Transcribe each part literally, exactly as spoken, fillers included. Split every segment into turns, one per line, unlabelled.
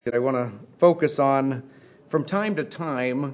I want to focus on, from time to time,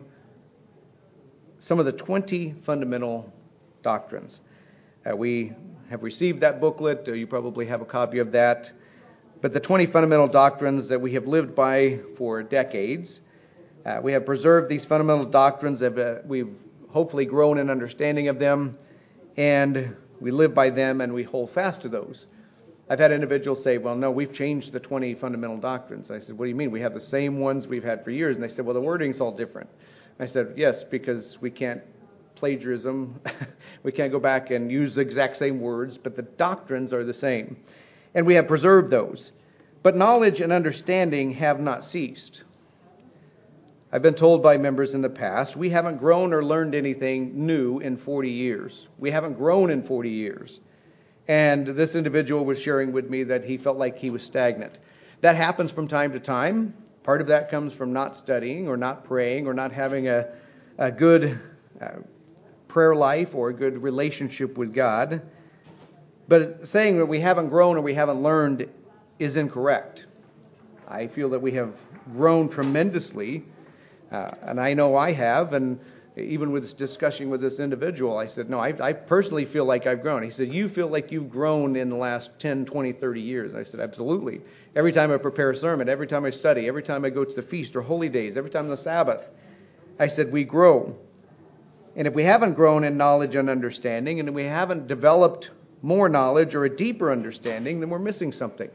some of the twenty fundamental doctrines. Uh, we have received that booklet. Uh, you probably have a copy of that. But the twenty fundamental doctrines that we have lived by for decades. Uh, we have preserved these fundamental doctrines. That, uh, we've hopefully grown in understanding of them. And we live by them and we hold fast to those. I've had individuals say, well, no, we've changed the twenty fundamental doctrines. I said, what do you mean? We have the same ones we've had for years. And they said, well, the wording's all different. I said, yes, because we can't plagiarism. We can't go back and use the exact same words, but the doctrines are the same. And we have preserved those. But knowledge and understanding have not ceased. I've been told by members in the past, we haven't grown or learned anything new in forty years. We haven't grown in forty years. And this individual was sharing with me that he felt like he was stagnant. That happens from time to time. Part of that comes from not studying or not praying or not having a, a good uh, prayer life or a good relationship with God. But saying that we haven't grown or we haven't learned is incorrect. I feel that we have grown tremendously, uh, and I know I have, and even with this discussion with this individual, I said, no, I, I personally feel like I've grown. He said, you feel like you've grown in the last ten, twenty, thirty years. I said, absolutely. Every time I prepare a sermon, every time I study, every time I go to the feast or holy days, every time on the Sabbath, I said, we grow. And if we haven't grown in knowledge and understanding, and we haven't developed more knowledge or a deeper understanding, then we're missing something.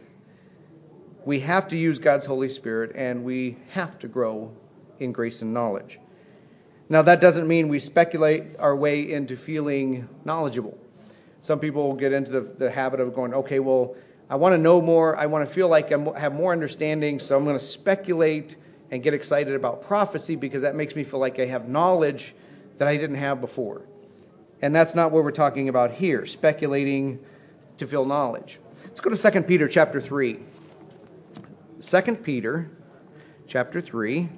We have to use God's Holy Spirit, and we have to grow in grace and knowledge. Now, that doesn't mean we speculate our way into feeling knowledgeable. Some people get into the, the habit of going, okay, well, I want to know more. I want to feel like I have more understanding, so I'm going to speculate and get excited about prophecy because that makes me feel like I have knowledge that I didn't have before. And that's not what we're talking about here, speculating to feel knowledge. Let's go to Second Peter chapter three. Second Peter chapter three.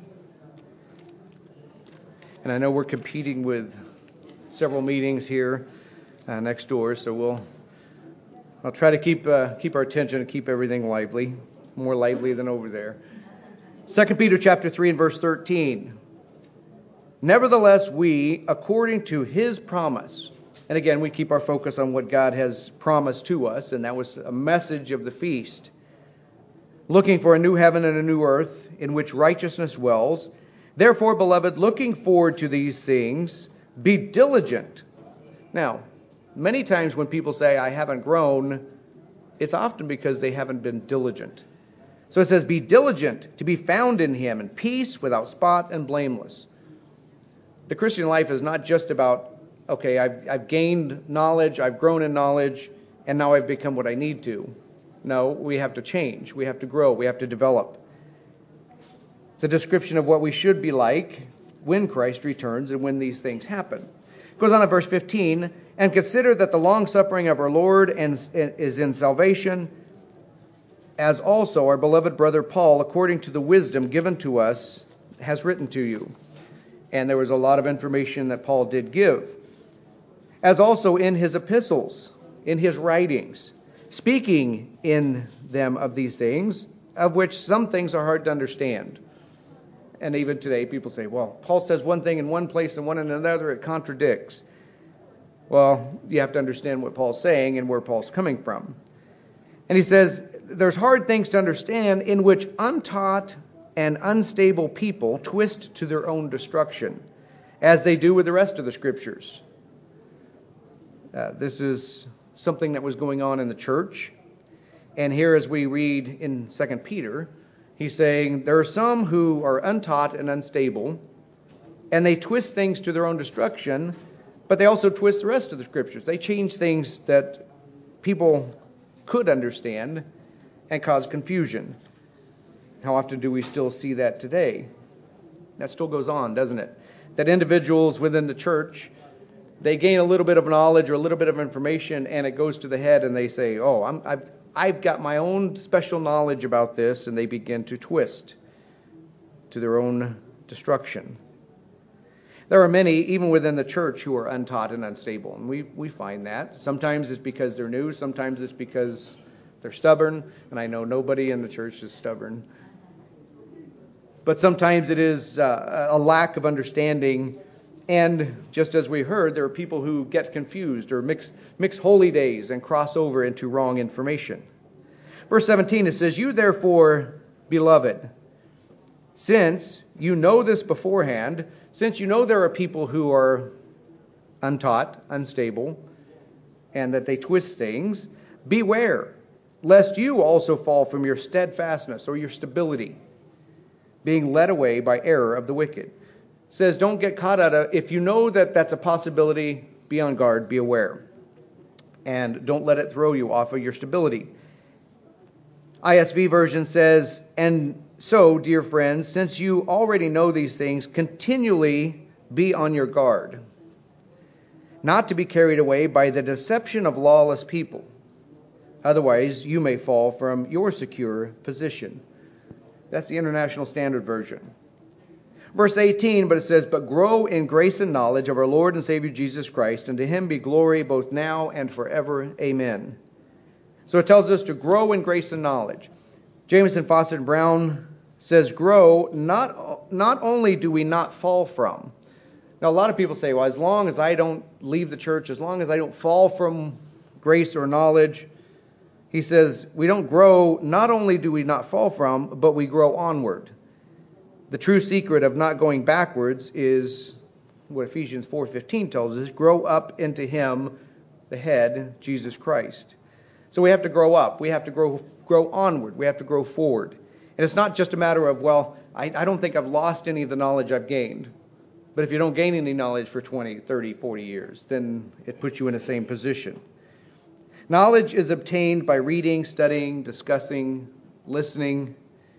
And I know we're competing with several meetings here uh, next door, so we'll I'll try to keep uh, keep our attention and keep everything lively, more lively than over there. Second Peter chapter three and verse thirteen. Nevertheless, we, according to his promise, and again, we keep our focus on what God has promised to us, and that was a message of the feast, looking for a new heaven and a new earth in which righteousness dwells. Therefore, beloved, looking forward to these things, be diligent. Now, many times when people say, I haven't grown, it's often because they haven't been diligent. So it says, be diligent to be found in him in peace, without spot, and blameless. The Christian life is not just about, okay, I've, I've gained knowledge, I've grown in knowledge, and now I've become what I need to. No, we have to change, we have to grow, we have to develop. It's a description of what we should be like when Christ returns and when these things happen. It goes on in verse fifteen, and consider that the long-suffering of our Lord is in salvation, as also our beloved brother Paul, according to the wisdom given to us, has written to you. And there was a lot of information that Paul did give. As also in his epistles, in his writings, speaking in them of these things, of which some things are hard to understand. And even today, people say, well, Paul says one thing in one place and one in another, it contradicts. Well, you have to understand what Paul's saying and where Paul's coming from. And he says, there's hard things to understand in which untaught and unstable people twist to their own destruction, as they do with the rest of the scriptures. Uh, this is something that was going on in the church. And here, as we read in Second Peter, he's saying there are some who are untaught and unstable, and they twist things to their own destruction, but they also twist the rest of the scriptures. They change things that people could understand and cause confusion. How often do we still see that today? That still goes on, doesn't it? That individuals within the church, they gain a little bit of knowledge or a little bit of information, and it goes to the head, and they say, oh, I'm, I've I've got my own special knowledge about this, and they begin to twist to their own destruction. There are many, even within the church, who are untaught and unstable, and we, we find that. Sometimes it's because they're new, sometimes it's because they're stubborn, and I know nobody in the church is stubborn. But sometimes it is uh, a lack of understanding. And just as we heard, there are people who get confused or mix, mix holy days and cross over into wrong information. Verse seventeen, it says, "You therefore, beloved, since you know this beforehand," since you know there are people who are untaught, unstable, and that they twist things, "beware, lest you also fall from your steadfastness," or your stability, "being led away by error of the wicked." It says, don't get caught out of, if you know that that's a possibility, be on guard, be aware. And don't let it throw you off of your stability. I S V version says, "And so, dear friends, since you already know these things, continually be on your guard, not to be carried away by the deception of lawless people. Otherwise, you may fall from your secure position." That's the International Standard Version. Verse eighteen, but it says, "But grow in grace and knowledge of our Lord and Savior Jesus Christ, and to him be glory both now and forever. Amen." So it tells us to grow in grace and knowledge. Jameson, Fawcett, and Brown says, grow, not, not only do we not fall from. Now, a lot of people say, well, as long as I don't leave the church, as long as I don't fall from grace or knowledge, he says, we don't grow, not only do we not fall from, but we grow onward. The true secret of not going backwards is what Ephesians four fifteen tells us, grow up into him, the head, Jesus Christ. So we have to grow up. We have to grow grow onward. We have to grow forward. And it's not just a matter of, well, I, I don't think I've lost any of the knowledge I've gained. But if you don't gain any knowledge for twenty, thirty, forty years, then it puts you in the same position. Knowledge is obtained by reading, studying, discussing, listening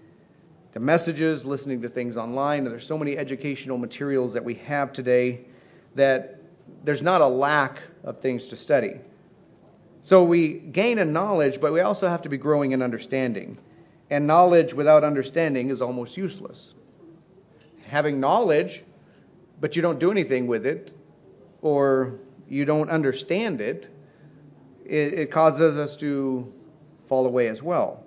to messages, listening to things online. And there's so many educational materials that we have today that there's not a lack of things to study. So we gain in knowledge, but we also have to be growing in understanding. And knowledge without understanding is almost useless. Having knowledge, but you don't do anything with it, or you don't understand it, it, it causes us to fall away as well.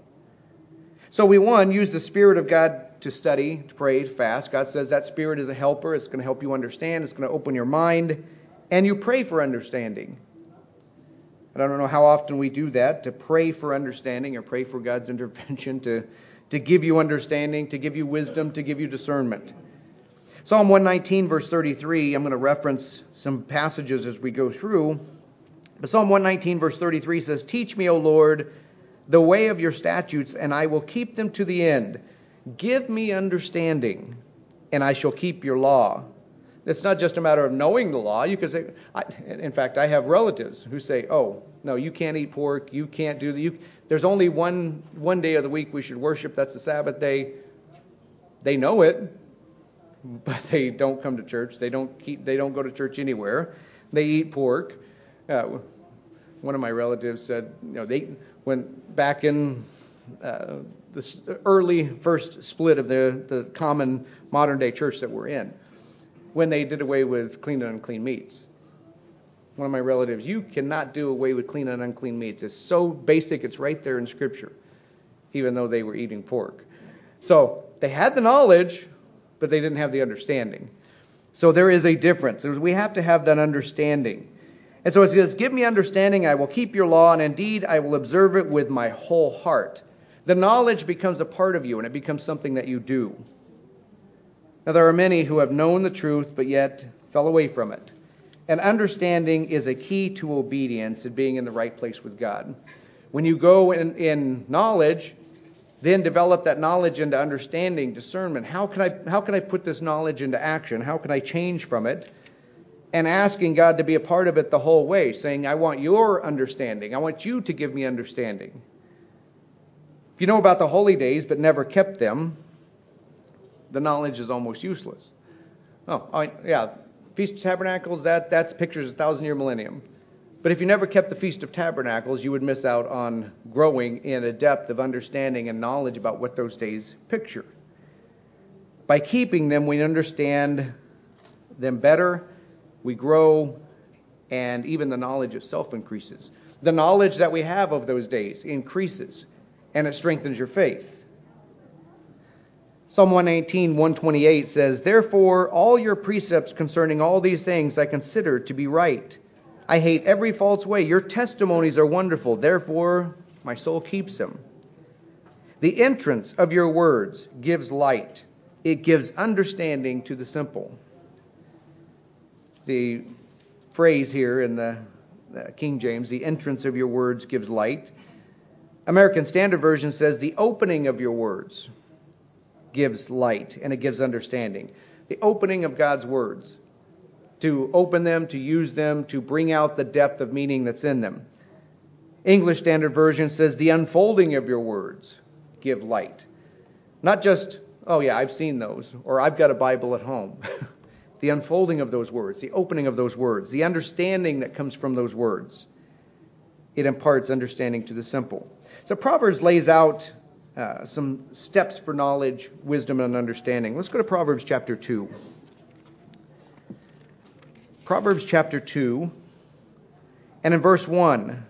So we, one, use the Spirit of God to study, to pray, to fast. God says that Spirit is a helper. It's going to help you understand. It's going to open your mind. And you pray for understanding. And I don't know how often we do that, to pray for understanding or pray for God's intervention to, to give you understanding, to give you wisdom, to give you discernment. Psalm one nineteen, verse thirty-three, I'm going to reference some passages as we go through. But Psalm one nineteen, verse thirty-three says, "Teach me, O Lord, the way of your statutes, and I will keep them to the end. Give me understanding, and I shall keep your law." It's not just a matter of knowing the law. You could say, I, in fact, I have relatives who say, oh, no, you can't eat pork. You can't do the, you, there's only one, one day of the week we should worship. That's the Sabbath day. They know it, but they don't come to church. They don't keep, they don't go to church anywhere. They eat pork. Uh, one of my relatives said, you know, they, when back in uh, the early first split of the, the common modern day church that we're in, when they did away with clean and unclean meats. One of my relatives, you cannot do away with clean and unclean meats. It's so basic, it's right there in Scripture, even though they were eating pork. So they had the knowledge, but they didn't have the understanding. So there is a difference. We have to have that understanding. And so it says, give me understanding, I will keep your law, and indeed I will observe it with my whole heart. The knowledge becomes a part of you, and it becomes something that you do. Now, there are many who have known the truth, but yet fell away from it. And understanding is a key to obedience and being in the right place with God. When you go in, in knowledge, then develop that knowledge into understanding, discernment. How can I, how can I put this knowledge into action? How can I change from it? And asking God to be a part of it the whole way, saying, I want your understanding. I want you to give me understanding. If you know about the holy days but never kept them, the knowledge is almost useless. Oh, I, yeah, Feast of Tabernacles, that, that's pictures of the thousand-year millennium. But if you never kept the Feast of Tabernacles, you would miss out on growing in a depth of understanding and knowledge about what those days picture. By keeping them, we understand them better, we grow, and even the knowledge of self increases. The knowledge that we have of those days increases, and it strengthens your faith. Psalm one nineteen, one twenty-eight says, "Therefore all your precepts concerning all these things I consider to be right. I hate every false way. Your testimonies are wonderful. Therefore my soul keeps them. The entrance of your words gives light. It gives understanding to the simple." The phrase here in the King James, "the entrance of your words gives light." American Standard Version says, "the opening of your words gives light and it gives understanding." The opening of God's words. To open them, to use them, to bring out the depth of meaning that's in them. English Standard Version says, "the unfolding of your words give light." Not just, oh yeah, I've seen those, or I've got a Bible at home. The unfolding of those words, the opening of those words, the understanding that comes from those words. It imparts understanding to the simple. So Proverbs lays out uh, some steps for knowledge, wisdom, and understanding. Let's go to Proverbs chapter two. Proverbs chapter two, and in verse one.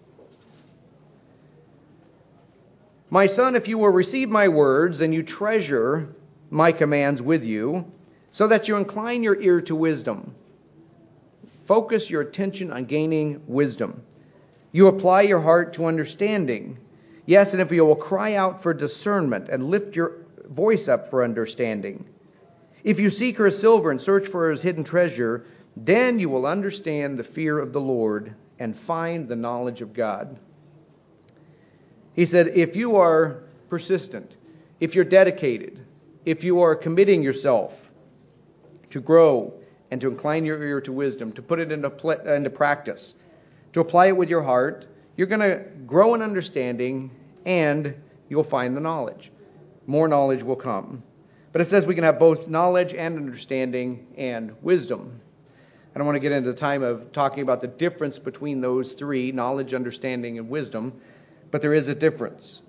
"My son, if you will receive my words, and you treasure my commands with you, so that you incline your ear to wisdom." Focus your attention on gaining wisdom. "You apply your heart to understanding. Yes, and if you will cry out for discernment and lift your voice up for understanding. If you seek her as silver and search for her as hidden treasure, then you will understand the fear of the Lord and find the knowledge of God." He said, if you are persistent, if you're dedicated, if you are committing yourself to grow and to incline your ear to wisdom, to put it into, pl- into practice, to apply it with your heart, you're going to grow in understanding and you'll find the knowledge. More knowledge will come. But it says we can have both knowledge and understanding and wisdom. I don't want to get into the time of talking about the difference between those three, knowledge, understanding, and wisdom, but there is a difference.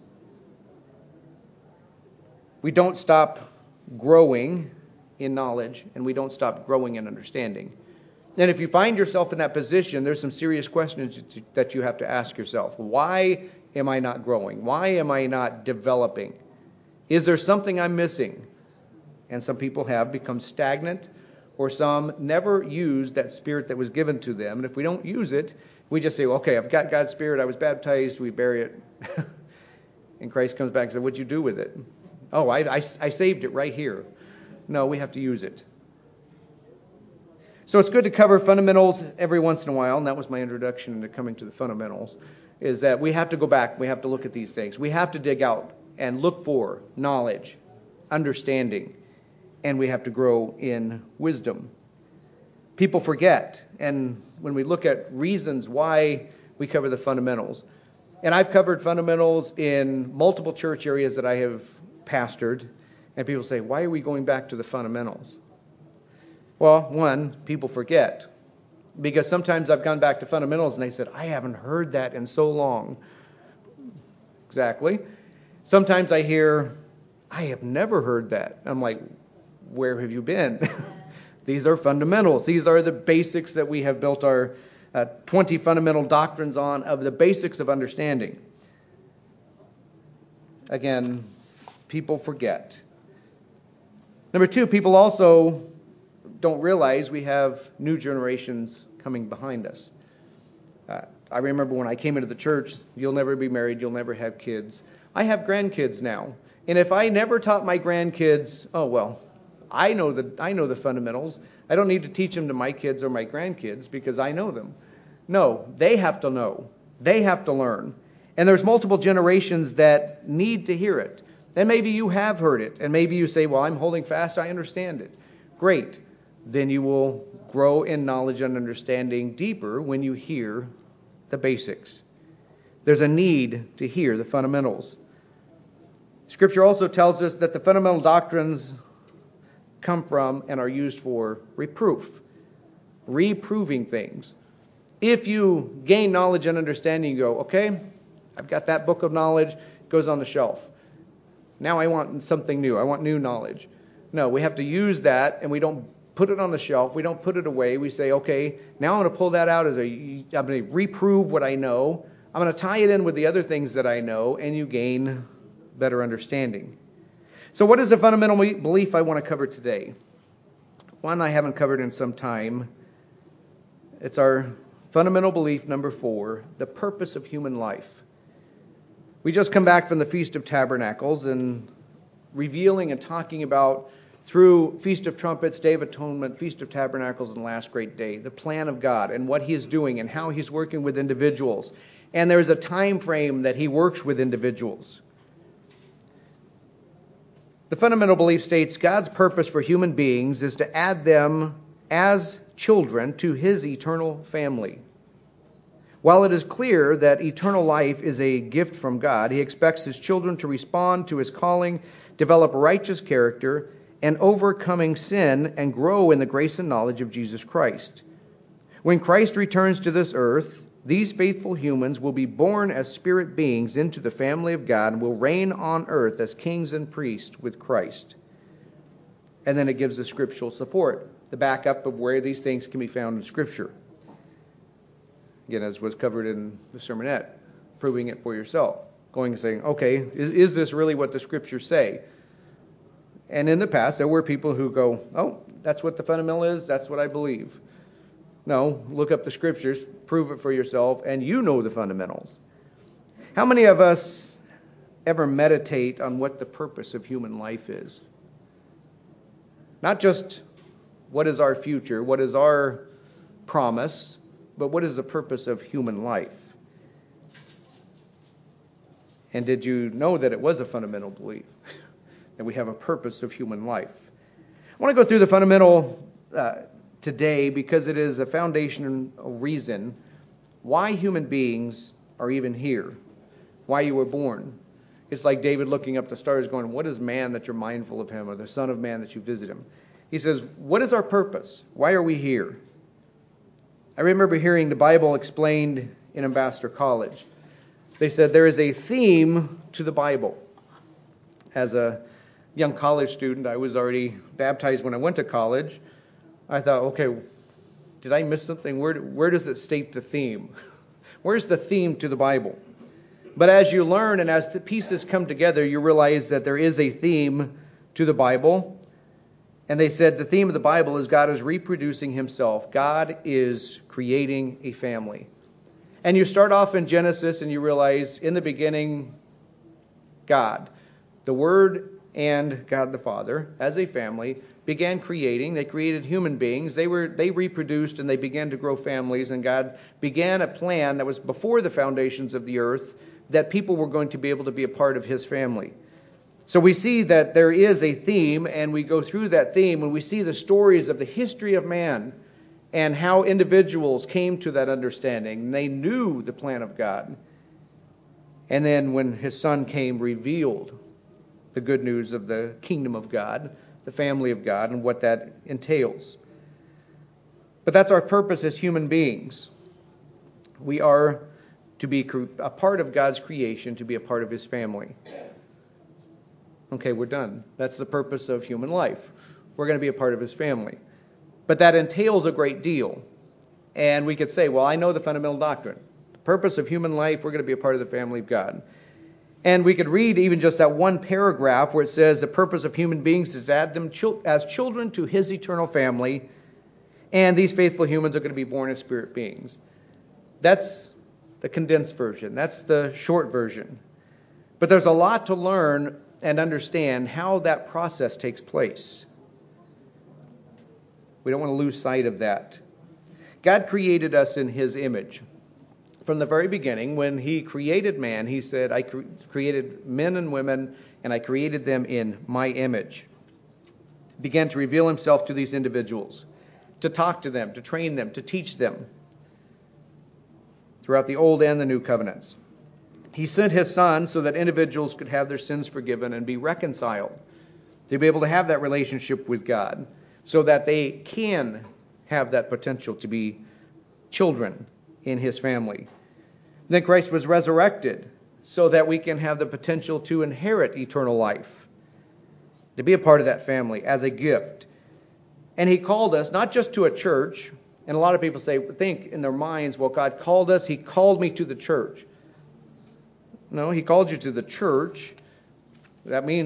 We don't stop growing in knowledge, and we don't stop growing in understanding. And if you find yourself in that position, there's some serious questions that you have to ask yourself. Why am I not growing? Why am I not developing? Is there something I'm missing? And some people have become stagnant, or some never used that spirit that was given to them. And if we don't use it, we just say, okay, I've got God's spirit, I was baptized, we bury it. And Christ comes back and says, what'd you do with it? Oh, I, I, I saved it right here. No, we have to use it. So it's good to cover fundamentals every once in a while, and that was my introduction into coming to the fundamentals, is that we have to go back, we have to look at these things. We have to dig out and look for knowledge, understanding, and we have to grow in wisdom. People forget, and when we look at reasons why we cover the fundamentals, and I've covered fundamentals in multiple church areas that I have pastored, and people say, why are we going back to the fundamentals? Well, one, people forget, because sometimes I've gone back to fundamentals and they said, I haven't heard that in so long. Exactly. Sometimes I hear, I have never heard that. I'm like, where have you been? These are fundamentals. These are the basics that we have built our uh, twenty fundamental doctrines on, of the basics of understanding. Again, people forget. Number two, people also don't realize we have new generations coming behind us. Uh, I remember when I came into the church, you'll never be married, you'll never have kids. I have grandkids now. And if I never taught my grandkids, oh well, I know the I know the fundamentals. I don't need to teach them to my kids or my grandkids because I know them. No, they have to know. They have to learn. And there's multiple generations that need to hear it. And maybe you have heard it. And maybe you say, well, I'm holding fast. I understand it. Great. Then you will grow in knowledge and understanding deeper when you hear the basics. There's a need to hear the fundamentals. Scripture also tells us that the fundamental doctrines come from and are used for reproof, reproving things. If you gain knowledge and understanding, you go, okay, I've got that book of knowledge, it goes on the shelf. Now I want something new. I want new knowledge. No, we have to use that, and we don't put it on the shelf. We don't put it away. We say, okay, now I'm going to pull that out as a, I'm going to reprove what I know. I'm going to tie it in with the other things that I know, and you gain better understanding. So what is the fundamental belief I want to cover today? One I haven't covered in some time. It's our fundamental belief number four, the purpose of human life. We just come back from the Feast of Tabernacles and revealing and talking about through Feast of Trumpets, Day of Atonement, Feast of Tabernacles, and Last Great Day, the plan of God and what he is doing and how he's working with individuals. And there's a time frame that he works with individuals. The fundamental belief states God's purpose for human beings is to add them as children to his eternal family. While it is clear that eternal life is a gift from God, he expects his children to respond to his calling, develop righteous character, and overcoming sin and grow in the grace and knowledge of Jesus Christ. When Christ returns to this earth, these faithful humans will be born as spirit beings into the family of God and will reign on earth as kings and priests with Christ. And then it gives the scriptural support, the backup of where these things can be found in Scripture. Again, as was covered in the sermonette, proving it for yourself. Going and saying, okay, is, is this really what the Scriptures say? And in the past, there were people who go, oh, that's what the fundamental is, that's what I believe. No, look up the Scriptures, prove it for yourself, and you know the fundamentals. How many of us ever meditate on what the purpose of human life is? Not just what is our future, what is our promise, but what is the purpose of human life? And did you know that it was a fundamental belief, that we have a purpose of human life? I want to go through the fundamental uh, today because it is a foundational reason why human beings are even here, why you were born. It's like David looking up the stars going, what is man that you're mindful of him, or the son of man that you visit him? He says, what is our purpose? Why are we here? I remember hearing the Bible explained in Ambassador College. They said there is a theme to the Bible. As a young college student, I was already baptized when I went to college. I thought, okay, did I miss something? Where, where does it state the theme? Where's the theme to the Bible? But as you learn and as the pieces come together, you realize that there is a theme to the Bible. And they said the theme of the Bible is God is reproducing himself. God is creating a family. And you start off in Genesis and you realize in the beginning, God, the Word and God the Father, as a family, began creating. They created human beings. They were they reproduced and they began to grow families. And God began a plan that was before the foundations of the earth that people were going to be able to be a part of his family. So we see that there is a theme, and we go through that theme, and we see the stories of the history of man and how individuals came to that understanding. They knew the plan of God. And then when his son came, revealed the good news of the kingdom of God, the family of God, and what that entails. But that's our purpose as human beings. We are to be a part of God's creation, to be a part of his family. Okay, we're done. That's the purpose of human life. We're going to be a part of his family. But that entails a great deal. And we could say, well, I know the fundamental doctrine. The purpose of human life, we're going to be a part of the family of God. And we could read even just that one paragraph where it says the purpose of human beings is to add them as children to his eternal family. And these faithful humans are going to be born as spirit beings. That's the condensed version. That's the short version. But there's a lot to learn and understand how that process takes place. We don't want to lose sight of that. God created us in his image. From the very beginning, when he created man, he said, I cre- created men and women, and I created them in my image. He began to reveal himself to these individuals, to talk to them, to train them, to teach them throughout the Old and the New Covenants. He sent his son so that individuals could have their sins forgiven and be reconciled, to be able to have that relationship with God, so that they can have that potential to be children in his family. Then Christ was resurrected so that we can have the potential to inherit eternal life, to be a part of that family as a gift. And he called us not just to a church, and a lot of people say, think in their minds, well, God called us, he called me to the church. No, he called you to the church. That means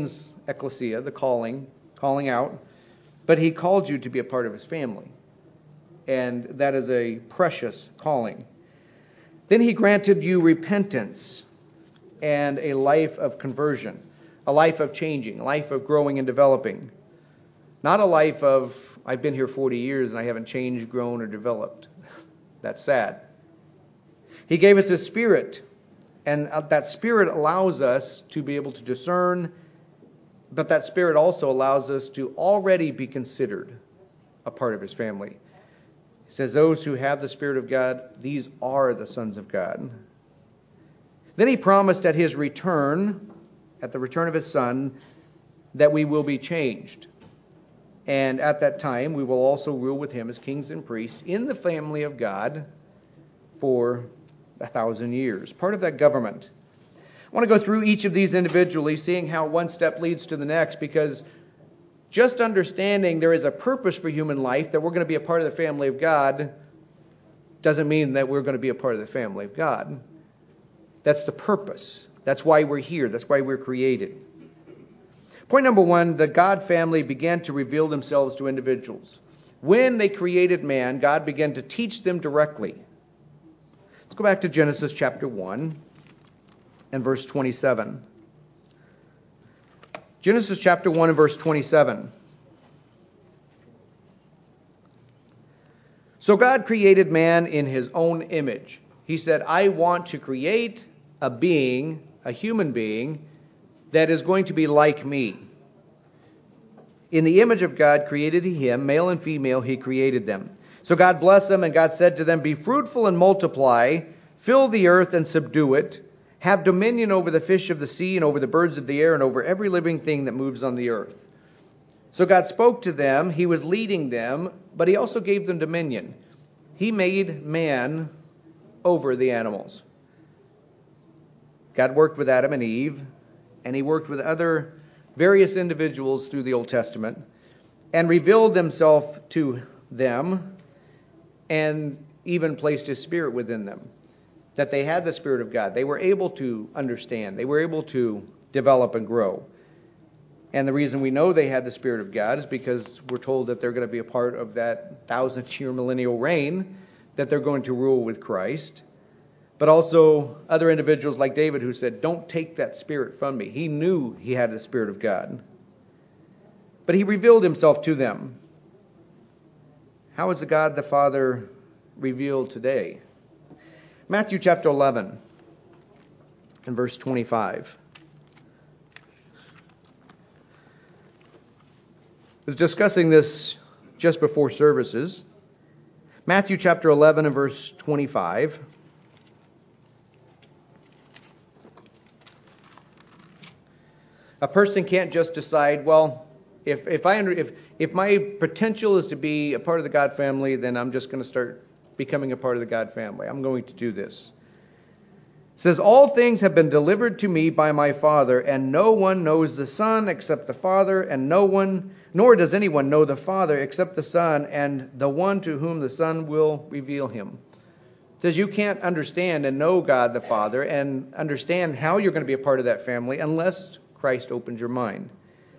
ecclesia, the calling, calling out, but he called you to be a part of his family. And that is a precious calling. Then he granted you repentance and a life of conversion, a life of changing, a life of growing and developing. Not a life of, I've been here forty years and I haven't changed, grown, or developed. That's sad. He gave us his Spirit, and that Spirit allows us to be able to discern, but that Spirit also allows us to already be considered a part of his family. He says, those who have the Spirit of God, these are the sons of God. Then he promised at his return, at the return of his Son, that we will be changed. And at that time, we will also rule with him as kings and priests in the family of God for a thousand years. Part of that government. I want to go through each of these individually, seeing how one step leads to the next, because just understanding there is a purpose for human life, that we're going to be a part of the family of God, doesn't mean that we're going to be a part of the family of God. That's the purpose. That's why we're here. That's why we're created. Point number one, the God family began to reveal themselves to individuals. When they created man, God began to teach them directly. Let's go back to Genesis chapter one and verse twenty-seven. Genesis chapter one and verse twenty-seven. So God created man in his own image. He said, I want to create a being, a human being, that is going to be like me. In the image of God created he him, male and female he created them. So God blessed them, and God said to them, be fruitful and multiply, fill the earth and subdue it, have dominion over the fish of the sea and over the birds of the air and over every living thing that moves on the earth. So God spoke to them, he was leading them, but he also gave them dominion. He made man over the animals. God worked with Adam and Eve, and he worked with other various individuals through the Old Testament, and revealed himself to them, and even placed his Spirit within them. That they had the Spirit of God. They were able to understand. They were able to develop and grow. And the reason we know they had the Spirit of God is because we're told that they're going to be a part of that thousand-year millennial reign, that they're going to rule with Christ. But also other individuals like David who said, don't take that Spirit from me. He knew he had the Spirit of God. But he revealed himself to them. How is the God the Father revealed today? Matthew chapter eleven and verse twenty-five. I was discussing this just before services. Matthew chapter eleven and verse twenty-five. A person can't just decide, well, if if I if if my potential is to be a part of the God family, then I'm just going to start becoming a part of the God family. I'm going to do this. It says, all things have been delivered to me by my Father, and no one knows the Son except the Father, and no one, nor does anyone know the Father except the Son, and the one to whom the Son will reveal him. It says you can't understand and know God the Father and understand how you're going to be a part of that family unless Christ opens your mind.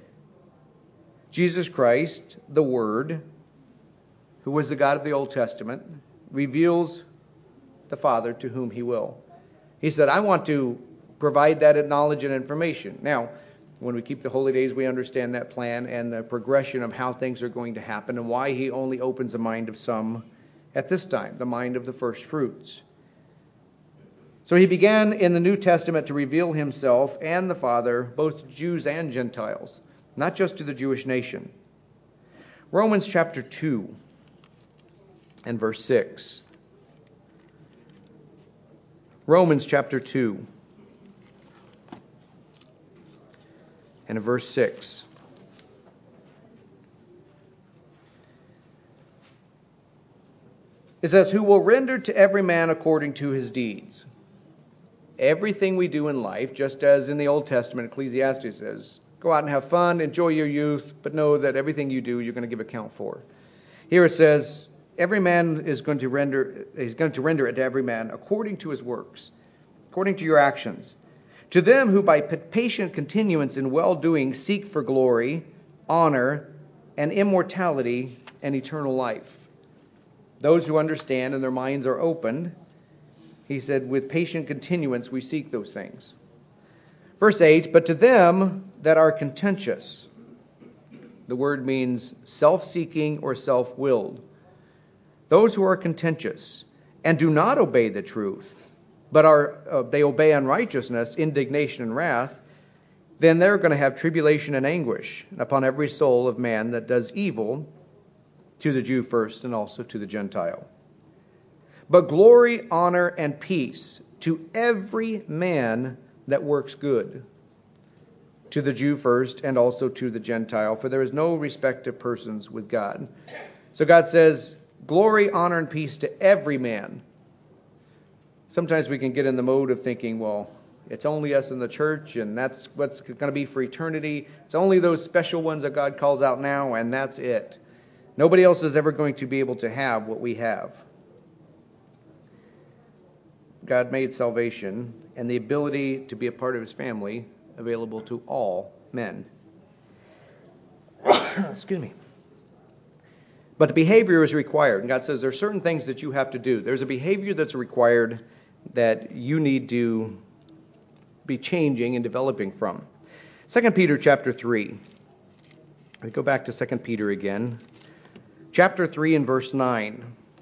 Jesus Christ, the Word, who was the God of the Old Testament, reveals the Father to whom he will. He said, I want to provide that knowledge and information. Now, when we keep the holy days, we understand that plan and the progression of how things are going to happen and why he only opens the mind of some at this time, the mind of the first fruits. So he began in the New Testament to reveal himself and the Father, both to Jews and Gentiles, not just to the Jewish nation. Romans chapter two and verse six. Romans chapter two and verse six. It says, who will render to every man according to his deeds. Everything we do in life, just as in the Old Testament, Ecclesiastes says, go out and have fun, enjoy your youth, but know that everything you do, you're going to give account for. Here it says, every man is going to render, is going to render it to every man according to his works, according to your actions. To them who by patient continuance in well-doing seek for glory, honor, and immortality and eternal life. Those who understand and their minds are opened, he said, with patient continuance we seek those things. Verse eight, but to them that are contentious, the word means self-seeking or self-willed. Those who are contentious and do not obey the truth, but are uh, they obey unrighteousness, indignation, and wrath, then they're going to have tribulation and anguish upon every soul of man that does evil, to the Jew first and also to the Gentile. But glory, honor, and peace to every man that works good, to the Jew first and also to the Gentile, for there is no respect of persons with God. So God says, glory, honor, and peace to every man. Sometimes we can get in the mode of thinking, well, it's only us in the church, and that's what's going to be for eternity. It's only those special ones that God calls out now, and that's it. Nobody else is ever going to be able to have what we have. God made salvation and the ability to be a part of his family available to all men. Excuse me. But the behavior is required. And God says there are certain things that you have to do. There's a behavior that's required that you need to be changing and developing from. Second Peter chapter three. We go back to Second Peter again. Chapter three and verse nine.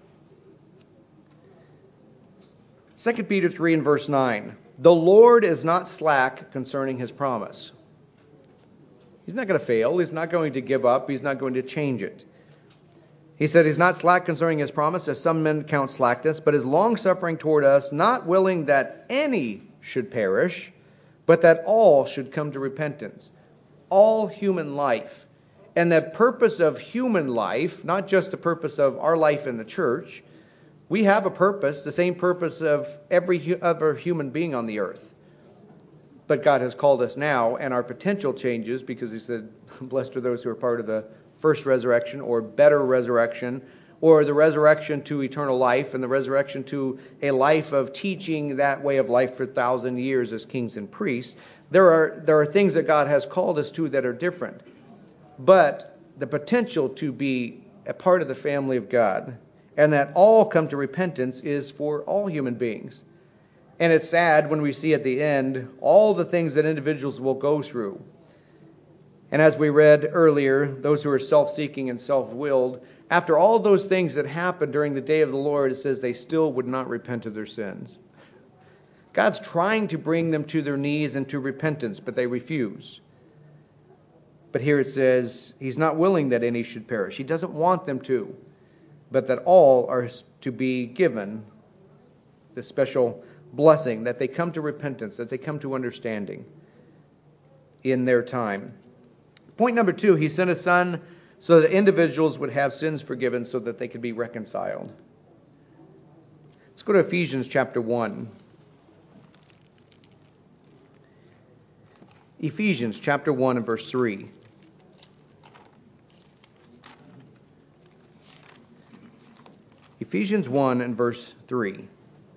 Second Peter three and verse nine. The Lord is not slack concerning his promise. He's not going to fail. He's not going to give up. He's not going to change it. He said he's not slack concerning his promise, as some men count slackness, but is long-suffering toward us, not willing that any should perish, but that all should come to repentance. All human life. And the purpose of human life, not just the purpose of our life in the church, we have a purpose, the same purpose of every other human being on the earth. But God has called us now, and our potential changes, because he said, blessed are those who are part of the first resurrection, or better resurrection, or the resurrection to eternal life, and the resurrection to a life of teaching that way of life for a thousand years as kings and priests. There are, there are things that God has called us to that are different. But the potential to be a part of the family of God, and that all come to repentance, is for all human beings. And it's sad when we see at the end all the things that individuals will go through. And as we read earlier, those who are self-seeking and self-willed, after all those things that happened during the day of the Lord, it says they still would not repent of their sins. God's trying to bring them to their knees and to repentance, but they refuse. But here it says he's not willing that any should perish. He doesn't want them to, but that all are to be given this special blessing, that they come to repentance, that they come to understanding in their time. Point number two, he sent his son so that individuals would have sins forgiven so that they could be reconciled. Let's go to Ephesians chapter one. Ephesians chapter one and verse three. Ephesians one and verse three.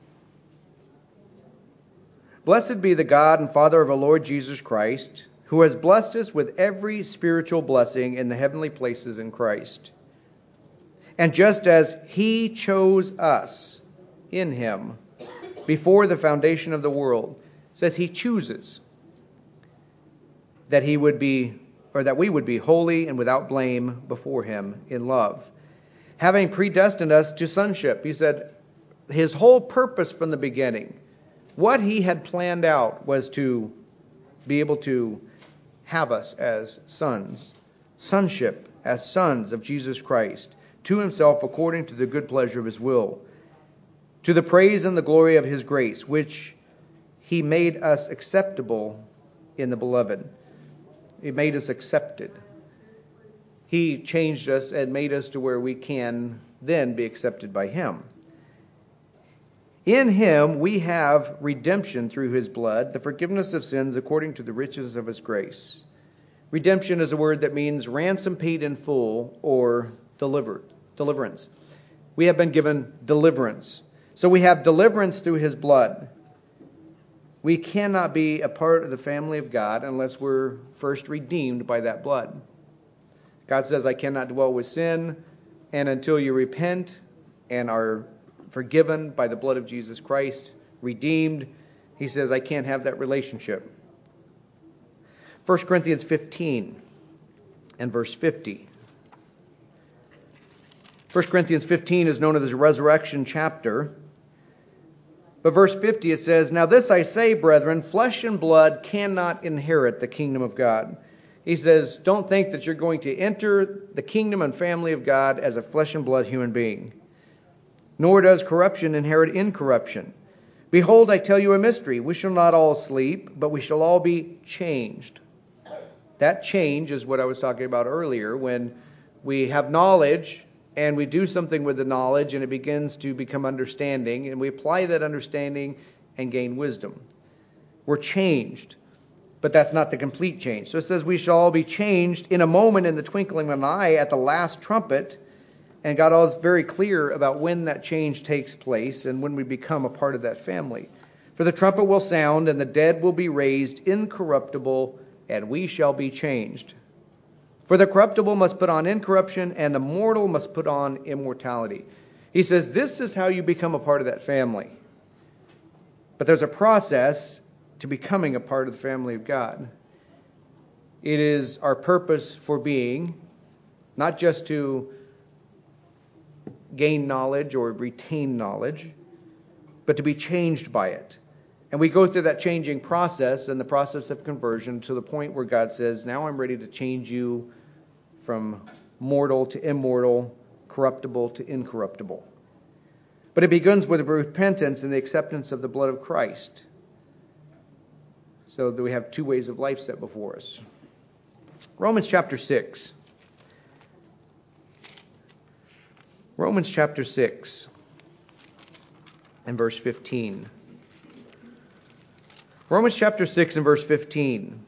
Blessed be the God and Father of our Lord Jesus Christ, who has blessed us with every spiritual blessing in the heavenly places in Christ. And just as he chose us in him before the foundation of the world, says he chooses that he would be, or that we would be holy and without blame before him in love, having predestined us to sonship. He said his whole purpose from the beginning, what he had planned out, was to be able to have us as sons, sonship as sons of Jesus Christ, to himself according to the good pleasure of his will, to the praise and the glory of his grace, which he made us acceptable in the beloved. He made us accepted. He changed us and made us to where we can then be accepted by him. In him we have redemption through his blood, the forgiveness of sins according to the riches of his grace. Redemption is a word that means ransom paid in full or delivered, deliverance. We have been given deliverance. So we have deliverance through his blood. We cannot be a part of the family of God unless we're first redeemed by that blood. God says, I cannot dwell with sin, and until you repent and are forgiven by the blood of Jesus Christ, redeemed, he says, I can't have that relationship. First Corinthians fifteen and verse fifty. First Corinthians fifteen is known as the resurrection chapter. But verse fifty, it says, Now this I say, brethren, flesh and blood cannot inherit the kingdom of God. He says, don't think that you're going to enter the kingdom and family of God as a flesh and blood human being. Nor does corruption inherit incorruption. Behold, I tell you a mystery. We shall not all sleep, but we shall all be changed. That change is what I was talking about earlier, when we have knowledge and we do something with the knowledge and it begins to become understanding, and we apply that understanding and gain wisdom. We're changed, but that's not the complete change. So it says we shall all be changed in a moment, in the twinkling of an eye, at the last trumpet. And God is very clear about when that change takes place and when we become a part of that family. For the trumpet will sound, and the dead will be raised incorruptible, and we shall be changed. For the corruptible must put on incorruption, and the mortal must put on immortality. He says this is how you become a part of that family. But there's a process to becoming a part of the family of God. It is our purpose for being, not just to gain knowledge or retain knowledge, but to be changed by it. And we go through that changing process and the process of conversion to the point where God says, now I'm ready to change you from mortal to immortal, corruptible to incorruptible. But it begins with repentance and the acceptance of the blood of Christ. So that we have two ways of life set before us. Romans chapter six. Romans chapter six and verse fifteen. Romans chapter six and verse fifteen.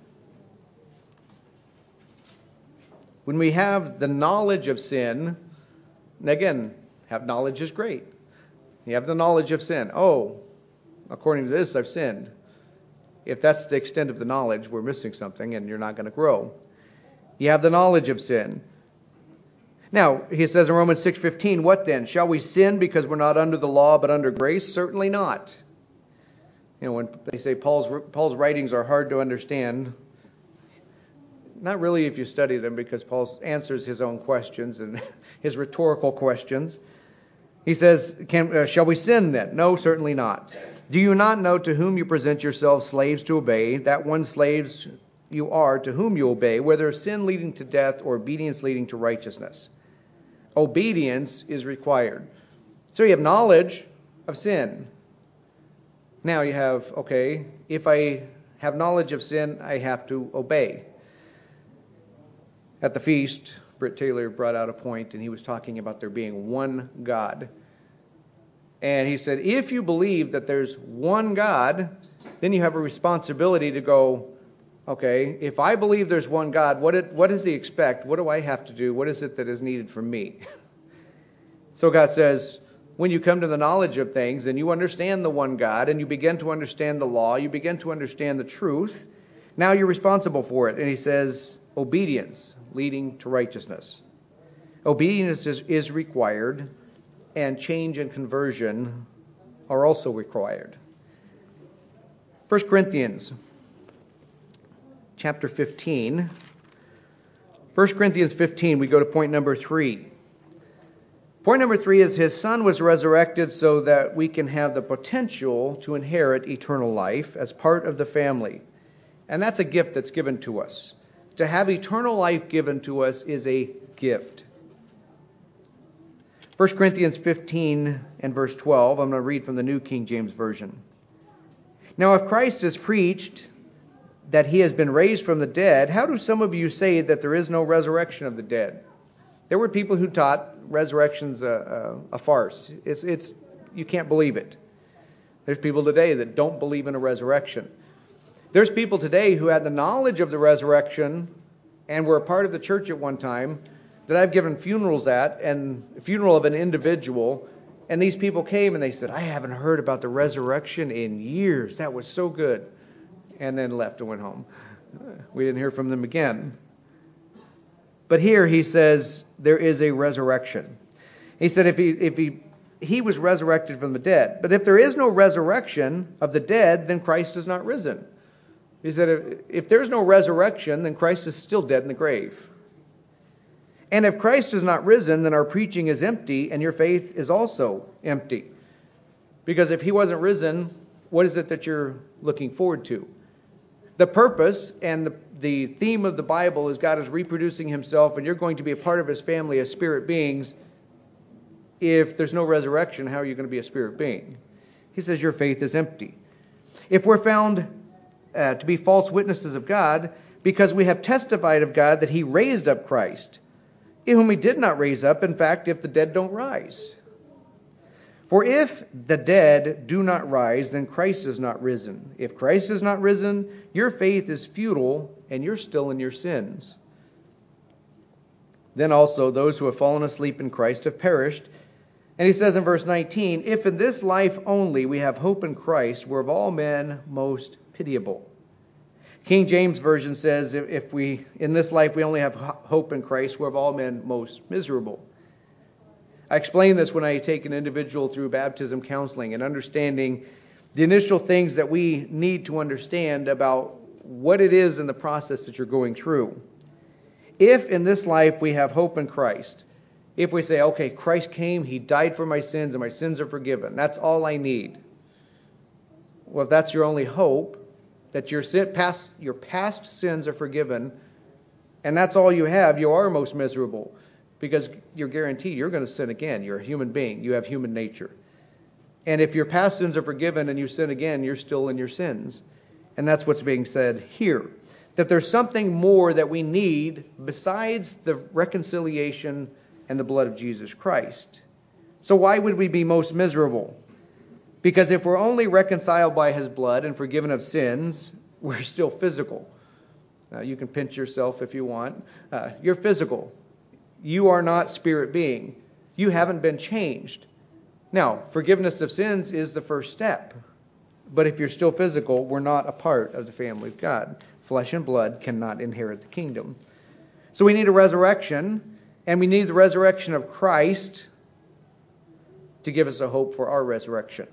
When we have the knowledge of sin, and again, have knowledge is great. You have the knowledge of sin. Oh, according to this, I've sinned. If that's the extent of the knowledge, we're missing something and you're not going to grow. You have the knowledge of sin. Now, he says in Romans six fifteen, what then? Shall we sin because we're not under the law but under grace? Certainly not. You know, when they say Paul's Paul's writings are hard to understand, not really if you study them, because Paul answers his own questions and his rhetorical questions. He says, Can, uh, shall we sin then? No, certainly not. Do you not know to whom you present yourselves slaves to obey, that one slaves you are to whom you obey, whether sin leading to death or obedience leading to righteousness? Obedience is required. So you have knowledge of sin. Now you have, okay, if I have knowledge of sin, I have to obey. At the feast, Britt Taylor brought out a point, and he was talking about there being one God. And he said, if you believe that there's one God, then you have a responsibility to go, okay, if I believe there's one God, what, it, what does he expect? What do I have to do? What is it that is needed from me? So God says, when you come to the knowledge of things and you understand the one God and you begin to understand the law, you begin to understand the truth, now you're responsible for it. And he says, obedience leading to righteousness. Obedience is, is required, and change and conversion are also required. First Corinthians chapter fifteen. First Corinthians fifteen, we go to point number three. Point number three is his son was resurrected so that we can have the potential to inherit eternal life as part of the family. And that's a gift that's given to us. To have eternal life given to us is a gift. First Corinthians fifteen and verse twelve, I'm going to read from the New King James Version. Now if Christ is preached that he has been raised from the dead, how do some of you say that there is no resurrection of the dead? There were people who taught resurrection's a, a, a farce. It's, it's, you can't believe it. There's people today that don't believe in a resurrection. There's people today who had the knowledge of the resurrection and were a part of the church at one time that I've given funerals at, and the funeral of an individual, And these people came and they said, I haven't heard about the resurrection in years. That was so good. And then left and went home. We didn't hear from them again. But here he says there is a resurrection. He said if he if he he was resurrected from the dead. But if there is no resurrection of the dead, then Christ is not risen. He said if, if there's no resurrection, then Christ is still dead in the grave. And if Christ is not risen, then our preaching is empty and your faith is also empty. Because if he wasn't risen, what is it that you're looking forward to? The purpose and the, the theme of the Bible is God is reproducing himself and you're going to be a part of his family as spirit beings. If there's no resurrection, how are you going to be a spirit being? He says your faith is empty. If we're found uh, to be false witnesses of God, because we have testified of God that he raised up Christ, whom he did not raise up, in fact, if the dead don't rise. For if the dead do not rise, then Christ is not risen. If Christ is not risen, your faith is futile, and you're still in your sins. Then also those who have fallen asleep in Christ have perished. And he says in verse nineteen, if in this life only we have hope in Christ, we're of all men most pitiable. King James Version says, if we in this life we only have hope in Christ, we're of all men most miserable. I explain this when I take an individual through baptism counseling and understanding the initial things that we need to understand about what it is in the process that you're going through. If in this life we have hope in Christ, if we say, okay, Christ came, he died for my sins, and my sins are forgiven, that's all I need. Well, if that's your only hope, that your sin, past, your past sins are forgiven, and that's all you have, you are most miserable. Because you're guaranteed you're going to sin again. You're a human being. You have human nature. And if your past sins are forgiven and you sin again, you're still in your sins. And that's what's being said here. That there's something more that we need besides the reconciliation and the blood of Jesus Christ. So why would we be most miserable? Because if we're only reconciled by his blood and forgiven of sins, we're still physical. Uh, you can pinch yourself if you want. Uh, you're physical. You are not spirit being. You haven't been changed. Now, forgiveness of sins is the first step. But if you're still physical, we're not a part of the family of God. Flesh and blood cannot inherit the kingdom. So we need a resurrection, and we need the resurrection of Christ to give us a hope for our resurrection.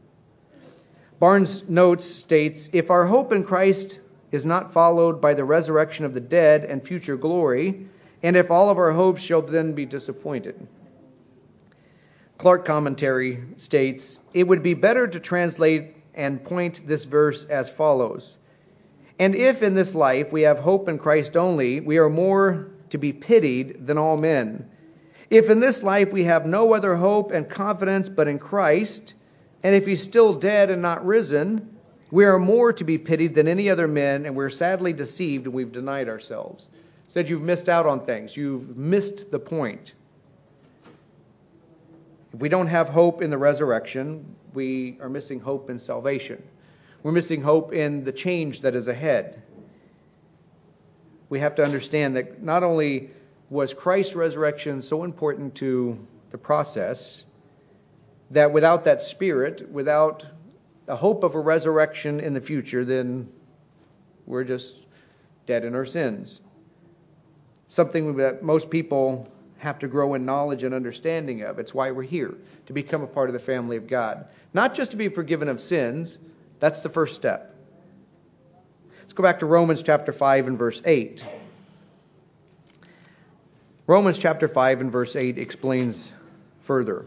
Barnes Notes states, if our hope in Christ is not followed by the resurrection of the dead and future glory, and if all of our hopes shall then be disappointed. Clark Commentary states, it would be better to translate and point this verse as follows. And if in this life we have hope in Christ only, we are more to be pitied than all men. If in this life we have no other hope and confidence but in Christ, and if he's still dead and not risen, we are more to be pitied than any other men, and we're sadly deceived and we've denied ourselves. Said you've missed out on things. You've missed the point. If we don't have hope in the resurrection, we are missing hope in salvation. We're missing hope in the change that is ahead. We have to understand that not only was Christ's resurrection so important to the process, that without that spirit, without the hope of a resurrection in the future, then we're just dead in our sins. Something that most people have to grow in knowledge and understanding of. It's why we're here, to become a part of the family of God. Not just to be forgiven of sins, that's the first step. Let's go back to Romans chapter five and verse eight. Romans chapter five and verse eight explains further.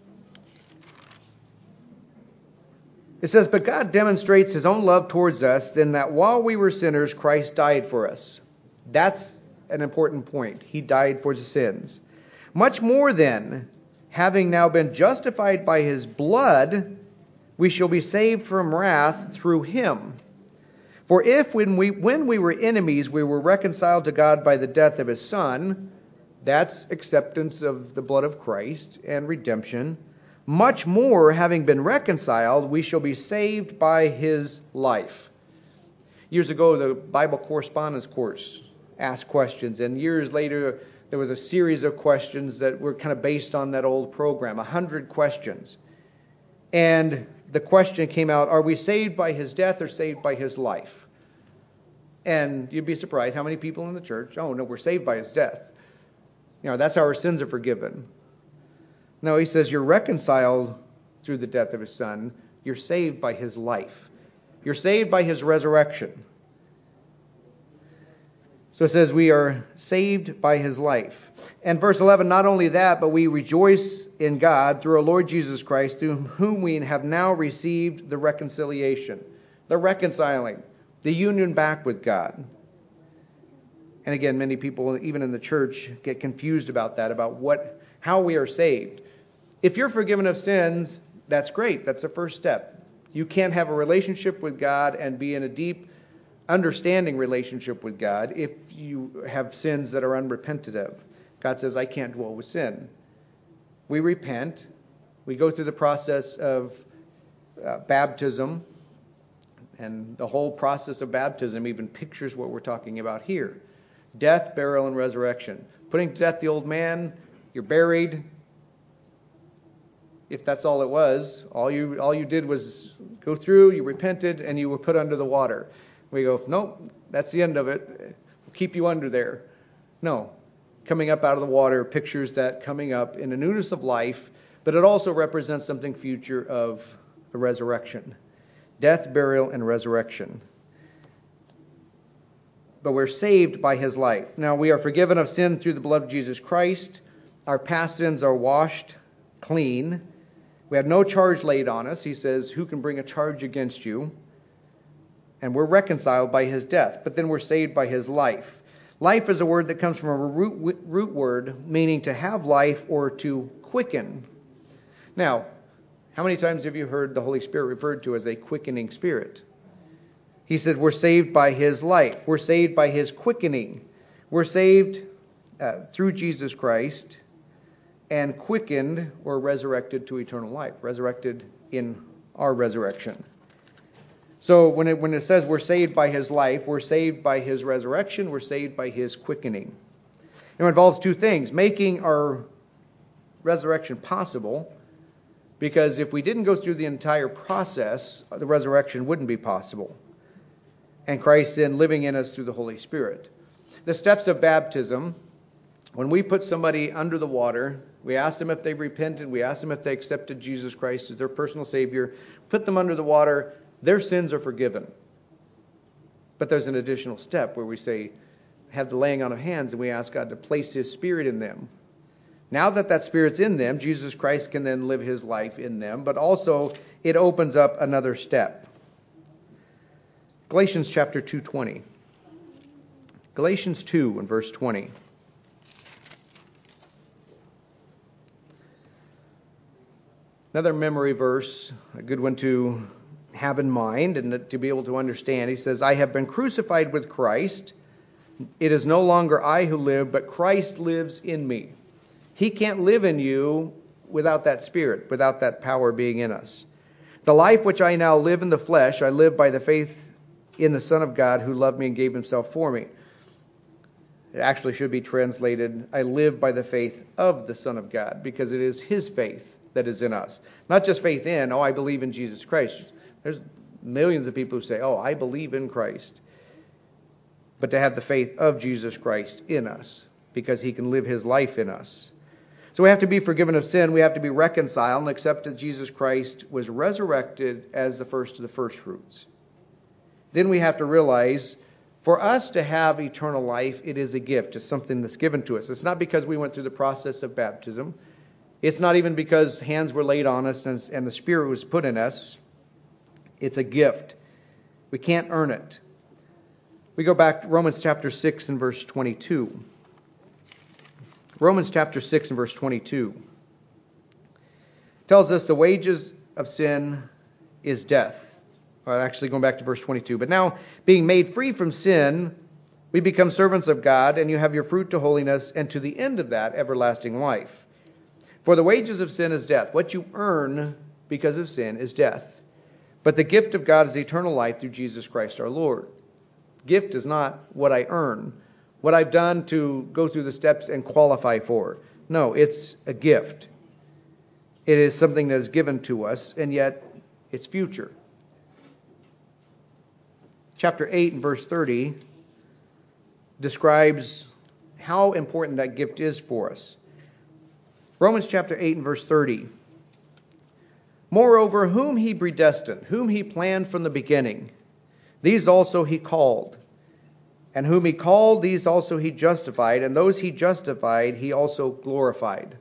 It says, but God demonstrates his own love towards us in that while we were sinners, Christ died for us. That's an important point. He died for the sins. Much more then, having now been justified by his blood, we shall be saved from wrath through him. For if when we when we were enemies, we were reconciled to God by the death of his Son, that's acceptance of the blood of Christ and redemption. Much more, having been reconciled, we shall be saved by his life. Years ago, the Bible correspondence course asked questions, and years later, there was a series of questions that were kind of based on that old program, a hundred questions. And the question came out, are we saved by his death or saved by his life? And you'd be surprised how many people in the church, oh no, we're saved by his death. You know, that's how our sins are forgiven. No, he says you're reconciled through the death of his son. You're saved by his life. You're saved by his resurrection. So it says we are saved by his life. And verse eleven, not only that, but we rejoice in God through our Lord Jesus Christ, through whom we have now received the reconciliation, the reconciling, the union back with God. And again, many people, even in the church, get confused about that, about what, how we are saved. If you're forgiven of sins, that's great. That's the first step. You can't have a relationship with God and be in a deep, understanding relationship with God if you have sins that are unrepented of. God says, I can't dwell with sin. We repent. We go through the process of uh, baptism. And the whole process of baptism even pictures what we're talking about here. Death, burial, and resurrection. Putting to death the old man, you're buried. If that's all it was, all you all you did was go through, you repented, and you were put under the water. We go, nope, that's the end of it. We'll keep you under there. No. Coming up out of the water pictures that coming up in a newness of life, but it also represents something future of the resurrection. Death, burial, and resurrection. But we're saved by his life. Now, we are forgiven of sin through the blood of Jesus Christ. Our past sins are washed clean. We have no charge laid on us. He says, who can bring a charge against you? And we're reconciled by his death. But then we're saved by his life. Life is a word that comes from a root, root word meaning to have life or to quicken. Now, how many times have you heard the Holy Spirit referred to as a quickening spirit? He said we're saved by his life. We're saved by his quickening. We're saved uh, through Jesus Christ and quickened or resurrected to eternal life. Resurrected in our resurrection. So when it, when it says we're saved by his life, we're saved by his resurrection, we're saved by his quickening. It involves two things. Making our resurrection possible. Because if we didn't go through the entire process, the resurrection wouldn't be possible. And Christ then living in us through the Holy Spirit. The steps of baptism, when we put somebody under the water, we ask them if they've repented, we ask them if they accepted Jesus Christ as their personal Savior, put them under the water, their sins are forgiven. But there's an additional step where we say, have the laying on of hands, and we ask God to place his Spirit in them. Now that that Spirit's in them, Jesus Christ can then live his life in them, but also it opens up another step. Galatians chapter two twenty. Galatians two and verse twenty. Another memory verse, a good one to have in mind and to be able to understand. He says, I have been crucified with Christ. It is no longer I who live, but Christ lives in me. He can't live in you without that Spirit, without that power being in us. The life which I now live in the flesh, I live by the faith in the Son of God who loved me and gave himself for me. It actually should be translated, I live by the faith of the Son of God, because it is his faith that is in us. Not just faith in, oh, I believe in Jesus Christ. There's millions of people who say, oh, I believe in Christ. But to have the faith of Jesus Christ in us, because he can live his life in us. So we have to be forgiven of sin. We have to be reconciled and accept that Jesus Christ was resurrected as the first of the first fruits. Then we have to realize, for us to have eternal life, it is a gift. It's something that's given to us. It's not because we went through the process of baptism. It's not even because hands were laid on us and, and the Spirit was put in us. It's a gift. We can't earn it. We go back to Romans chapter six and verse twenty-two. Romans chapter six and verse twenty-two tells us the wages of sin is death. Or actually going back to verse twenty-two. But now, being made free from sin, we become servants of God, and you have your fruit to holiness, and to the end of that, everlasting life. For the wages of sin is death. What you earn because of sin is death. But the gift of God is eternal life through Jesus Christ our Lord. Gift is not what I earn. what I've done to go through the steps and qualify for. No, it's a gift. It is something that is given to us, and yet it's future. Chapter eight and verse thirty describes how important that gift is for us. Romans chapter eight and verse thirty. Moreover, whom he predestined, whom he planned from the beginning, these also he called. And whom he called, these also he justified. And those he justified, he also glorified.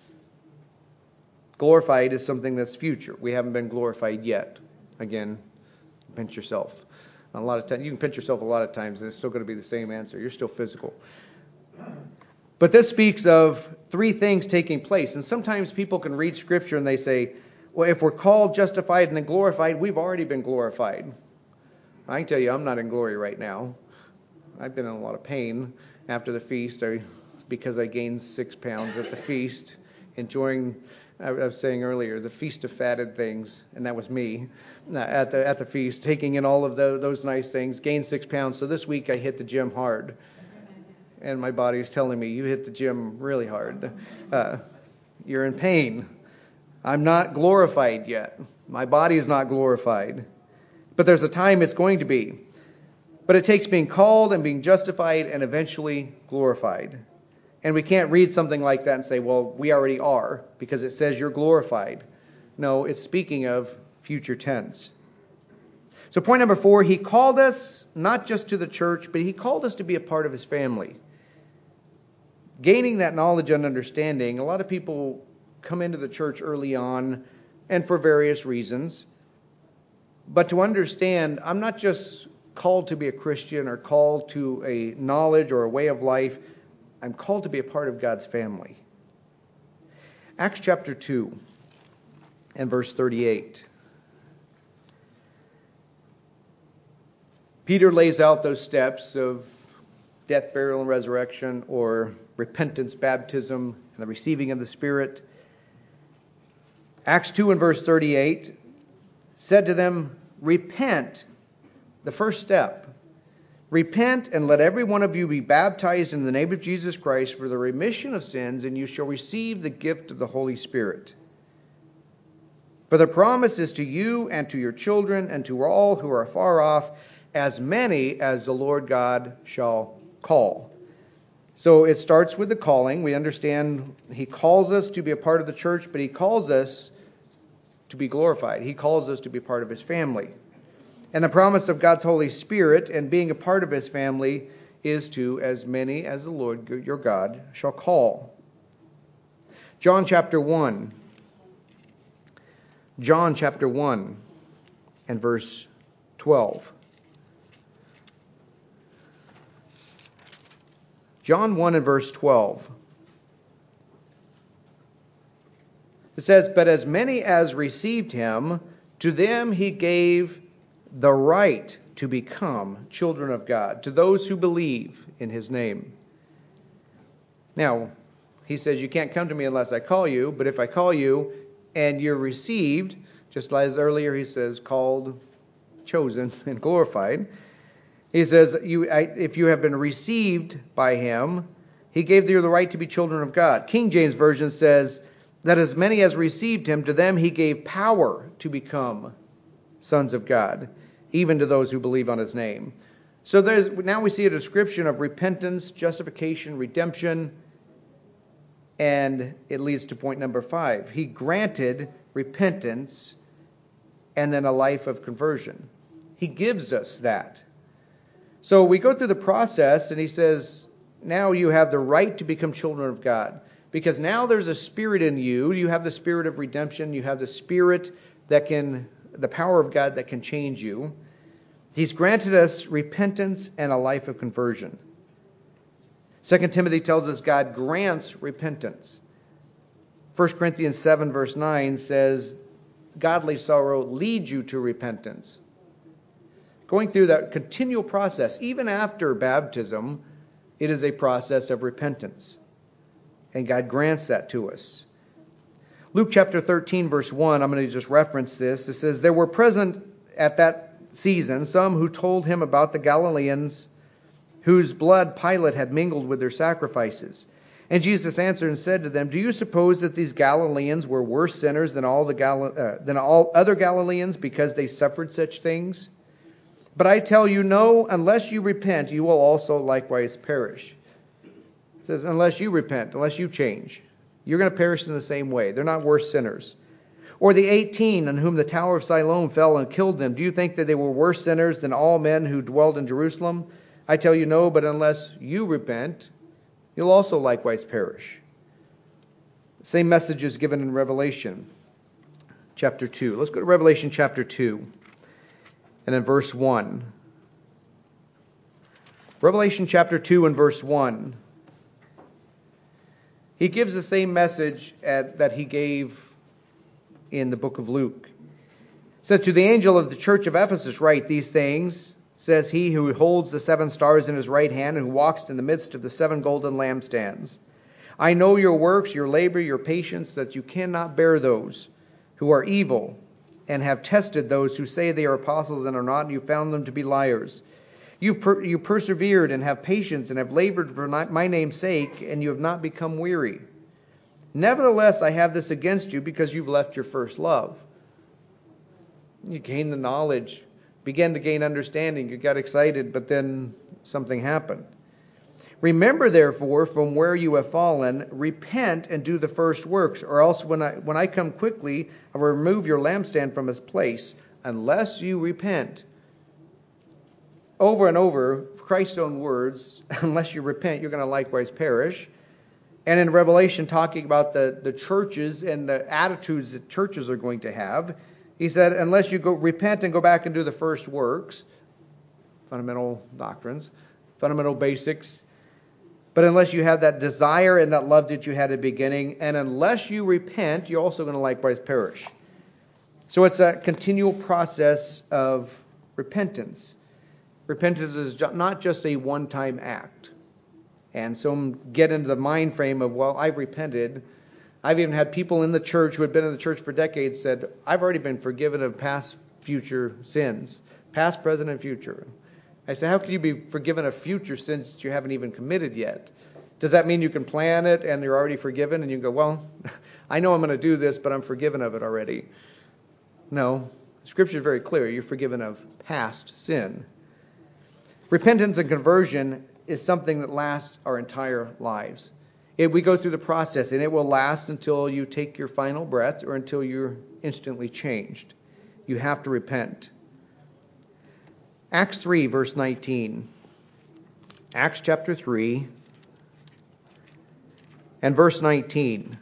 Glorified is something that's future. We haven't been glorified yet. Again, pinch yourself. A lot of times, you can pinch yourself a lot of times, and it's still going to be the same answer. You're still physical. But this speaks of three things taking place. And sometimes people can read Scripture and they say, well, if we're called, justified, and then glorified, we've already been glorified. I can tell you, I'm not in glory right now. I've been in a lot of pain after the feast I, because I gained six pounds at the feast, enjoying, I was saying earlier, the feast of fatted things, and that was me at the at the feast, taking in all of the, those nice things, gained six pounds. So this week I hit the gym hard, and my body is telling me, you hit the gym really hard. Uh, you're in pain. I'm not glorified yet. My body is not glorified. But there's a time it's going to be. But it takes being called and being justified and eventually glorified. And we can't read something like that and say, well, we already are, because it says you're glorified. No, it's speaking of future tense. So point number four, he called us not just to the church, but he called us to be a part of his family. Gaining that knowledge and understanding, a lot of people come into the church early on, and for various reasons. But to understand, I'm not just called to be a Christian or called to a knowledge or a way of life. I'm called to be a part of God's family. Acts chapter two and verse thirty-eight. Peter lays out those steps of death, burial, and resurrection, or repentance, baptism, and the receiving of the Spirit. Acts two and verse thirty-eight said to them, repent. The first step. Repent and let every one of you be baptized in the name of Jesus Christ for the remission of sins, and you shall receive the gift of the Holy Spirit. For the promise is to you and to your children and to all who are far off, as many as the Lord God shall call. So it starts with the calling. We understand he calls us to be a part of the church, but he calls us to be glorified. He calls us to be part of his family. And the promise of God's Holy Spirit and being a part of his family is to as many as the Lord your God shall call. John chapter one. John chapter one and verse twelve. John one and verse twelve. It says, but as many as received him, to them he gave the right to become children of God, to those who believe in his name. Now, he says, you can't come to me unless I call you, but if I call you and you're received, just as earlier he says, called, chosen, and glorified. He says, you, I, if you have been received by him, he gave you the right to be children of God. King James Version says that as many as received him, to them he gave power to become sons of God, even to those who believe on his name. So there's now we see a description of repentance, justification, redemption, and it leads to point number five. He granted repentance and then a life of conversion. He gives us that. So we go through the process, and he says, now you have the right to become children of God. Because now there's a spirit in you. You have the spirit of redemption. You have the spirit that can, the power of God that can change you. He's granted us repentance and a life of conversion. Second Timothy tells us God grants repentance. First Corinthians seven verse nine says, godly sorrow leads you to repentance. Going through that continual process, even after baptism, it is a process of repentance. And God grants that to us. Luke chapter thirteen verse one, I'm going to just reference this. It says, there were present at that season some who told him about the Galileans whose blood Pilate had mingled with their sacrifices. And Jesus answered and said to them, Do you suppose that these Galileans were worse sinners than all the Gal- uh, than all other Galileans because they suffered such things? But I tell you, no, unless you repent, you will also likewise perish. It says, unless you repent, unless you change, you're going to perish in the same way. They're not worse sinners. Or the eighteen on whom the Tower of Siloam fell and killed them. Do you think that they were worse sinners than all men who dwelled in Jerusalem? I tell you, no, but unless you repent, you'll also likewise perish. The same message is given in Revelation chapter two. Let's go to Revelation chapter two and in verse one. Revelation chapter two and verse one. He gives the same message at, that he gave in the book of Luke. It said, to the angel of the church of Ephesus write these things, says he who holds the seven stars in his right hand and who walks in the midst of the seven golden lampstands. I know your works, your labor, your patience, that you cannot bear those who are evil, and have tested those who say they are apostles and are not, and you found them to be liars. You've per- you persevered and have patience and have labored for my name's sake, and you have not become weary. Nevertheless, I have this against you because you've left your first love. You gained the knowledge, began to gain understanding, you got excited, but then something happened. Remember, therefore, from where you have fallen, repent and do the first works, or else when I when I come quickly, I will remove your lampstand from its place, unless you repent. Over and over, Christ's own words, unless you repent, you're going to likewise perish. And in Revelation, talking about the, the churches and the attitudes that churches are going to have, he said, unless you go repent and go back and do the first works, fundamental doctrines, fundamental basics, but unless you have that desire and that love that you had at the beginning, and unless you repent, you're also going to likewise perish. So it's a continual process of repentance. Repentance is not just a one-time act. And some get into the mind frame of, well, I've repented. I've even had people in the church who had been in the church for decades said, I've already been forgiven of past, future sins, past, present, and future. I said, how can you be forgiven of future sins that you haven't even committed yet? Does that mean you can plan it and you're already forgiven? And you go, well, I know I'm going to do this, but I'm forgiven of it already. No, Scripture is very clear. You're forgiven of past sin. Repentance and conversion is something that lasts our entire lives. It, we go through the process, and it will last until you take your final breath or until you're instantly changed. You have to repent. Acts three, verse nineteen. Acts chapter three and verse nineteen.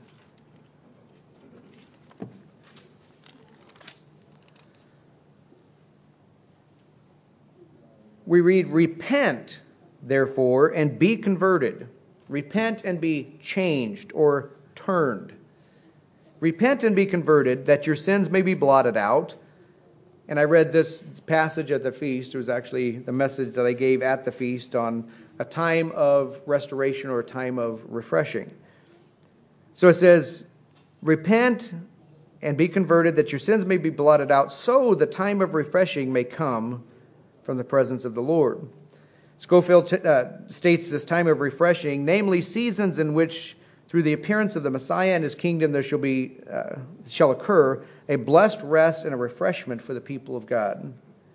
We read, repent, therefore, and be converted. Repent and be changed or turned. Repent and be converted, that your sins may be blotted out. And I read this passage at the feast. It was actually the message that I gave at the feast on a time of restoration or a time of refreshing. So it says, repent and be converted, that your sins may be blotted out, so the time of refreshing may come from the presence of the Lord. Scofield uh, states this time of refreshing, namely seasons in which, through the appearance of the Messiah and his kingdom, there shall be uh, shall occur a blessed rest and a refreshment for the people of God.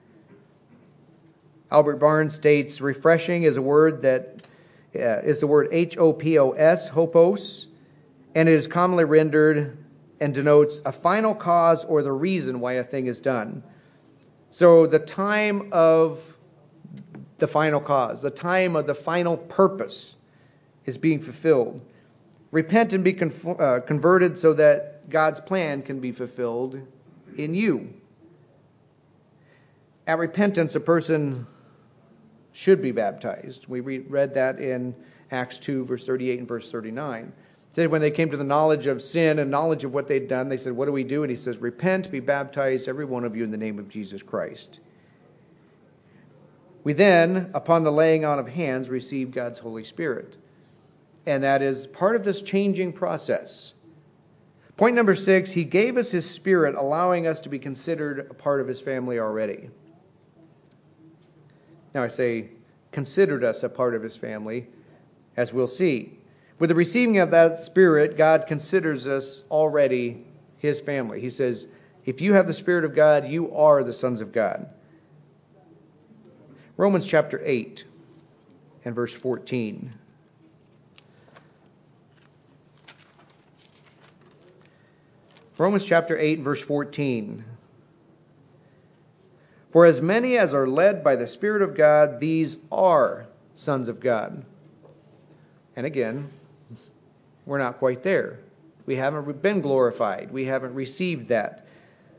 Albert Barnes states, refreshing is a word that uh, is the word H O P O S, hopos, and it is commonly rendered and denotes a final cause or the reason why a thing is done. So the time of the final cause, the time of the final purpose is being fulfilled. Repent and be con- uh, converted so that God's plan can be fulfilled in you. At repentance, a person should be baptized. We re- read that in Acts two, verse thirty-eight and verse thirty-nine. It said when they came to the knowledge of sin and knowledge of what they'd done, they said, what do we do? And he says, repent, be baptized, every one of you, in the name of Jesus Christ. We then, upon the laying on of hands, receive God's Holy Spirit. And that is part of this changing process. Point number six, he gave us his Spirit, allowing us to be considered a part of his family already. Now I say considered us a part of his family, as we'll see. With the receiving of that Spirit, God considers us already his family. He says, if you have the Spirit of God, you are the sons of God. Romans chapter eight and verse fourteen. Romans chapter eight, verse fourteen. For as many as are led by the Spirit of God, these are sons of God. And again, we're not quite there. We haven't been glorified. We haven't received that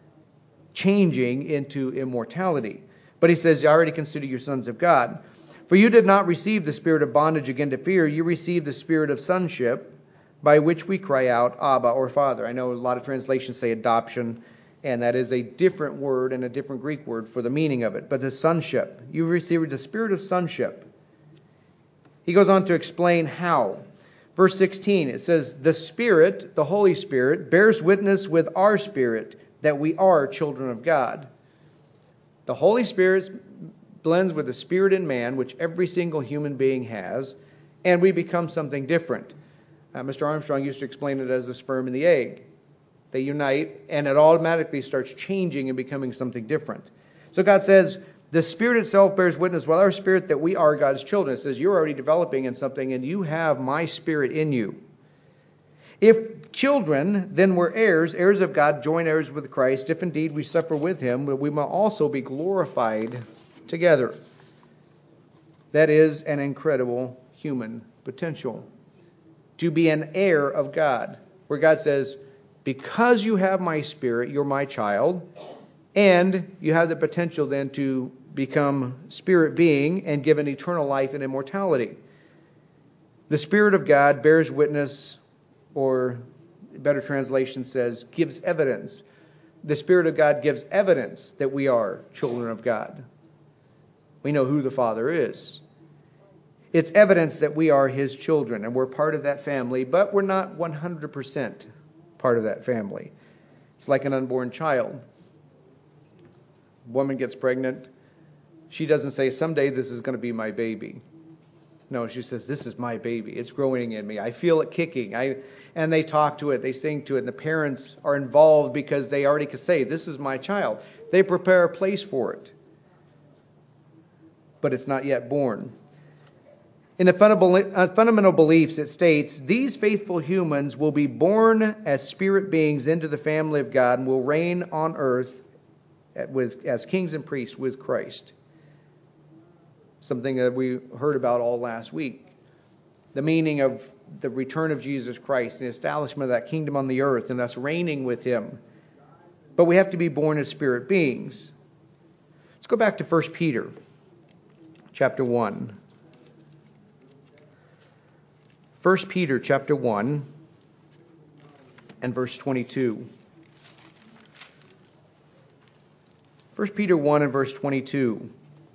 changing into immortality. But he says, you already consider you sons of God. For you did not receive the spirit of bondage again to fear. You received the spirit of sonship, by which we cry out, Abba, or Father. I know a lot of translations say adoption, and that is a different word and a different Greek word for the meaning of it. But the sonship, you received the spirit of sonship. He goes on to explain how. Verse sixteen, it says, the Spirit, the Holy Spirit, bears witness with our spirit that we are children of God. The Holy Spirit blends with the Spirit in man, which every single human being has, and we become something different. Uh, Mister Armstrong used to explain it as the sperm and the egg. They unite, and it automatically starts changing and becoming something different. So God says, the Spirit itself bears witness with our spirit that we are God's children. It says, you're already developing in something, and you have my Spirit in you. If children, then we're heirs, heirs of God, joint heirs with Christ. If indeed we suffer with him, we will also be glorified together. That is an incredible human potential. To be an heir of God, where God says, because you have my Spirit, you're my child, and you have the potential then to become spirit being and given eternal life and immortality. The Spirit of God bears witness, or a better translation says, gives evidence. The Spirit of God gives evidence that we are children of God. We know who the Father is. It's evidence that we are his children, and we're part of that family, but we're not one hundred percent part of that family. It's like an unborn child. Woman gets pregnant. She doesn't say, someday this is going to be my baby. No, she says, this is my baby. It's growing in me. I feel it kicking. I, and they talk to it. They sing to it. And the parents are involved because they already can say, this is my child. They prepare a place for it. But it's not yet born. In the fundamental beliefs, it states, these faithful humans will be born as spirit beings into the family of God and will reign on earth with, as kings and priests with Christ. Something that we heard about all last week. The meaning of the return of Jesus Christ and the establishment of that kingdom on the earth and us reigning with him. But we have to be born as spirit beings. Let's go back to First Peter chapter one. First Peter chapter one and verse twenty-two. First Peter one and verse twenty-two.